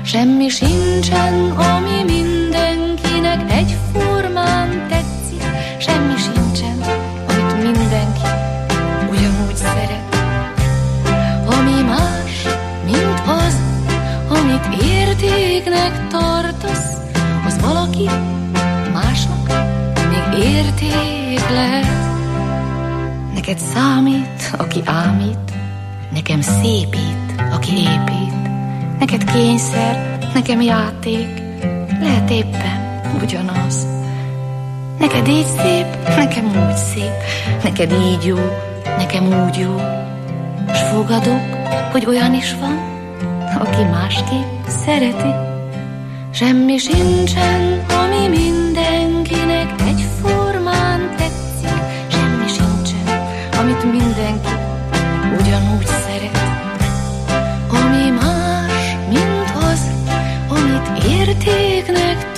Semmi sincsen, ami mindenkinek egyformán tetszik. Semmi sincsen, amit mindenki ugyanúgy szeret. Ami más, mint az, amit értéknek tartasz, az valaki másnak még érték lehet. Neked számít, aki ámít, nekem szépít, aki épít. Neked kényszer, nekem játék, lehet éppen ugyanaz. Neked így szép, nekem úgy szép, neked így jó, nekem úgy jó. S fogadok, hogy olyan is van, aki másképp szereti. Semmi sincsen, ami mindenkinek egyformán tetszik. Semmi sincsen, amit mindenki ugyanúgy szeret. Ami más, mint az, amit értéknek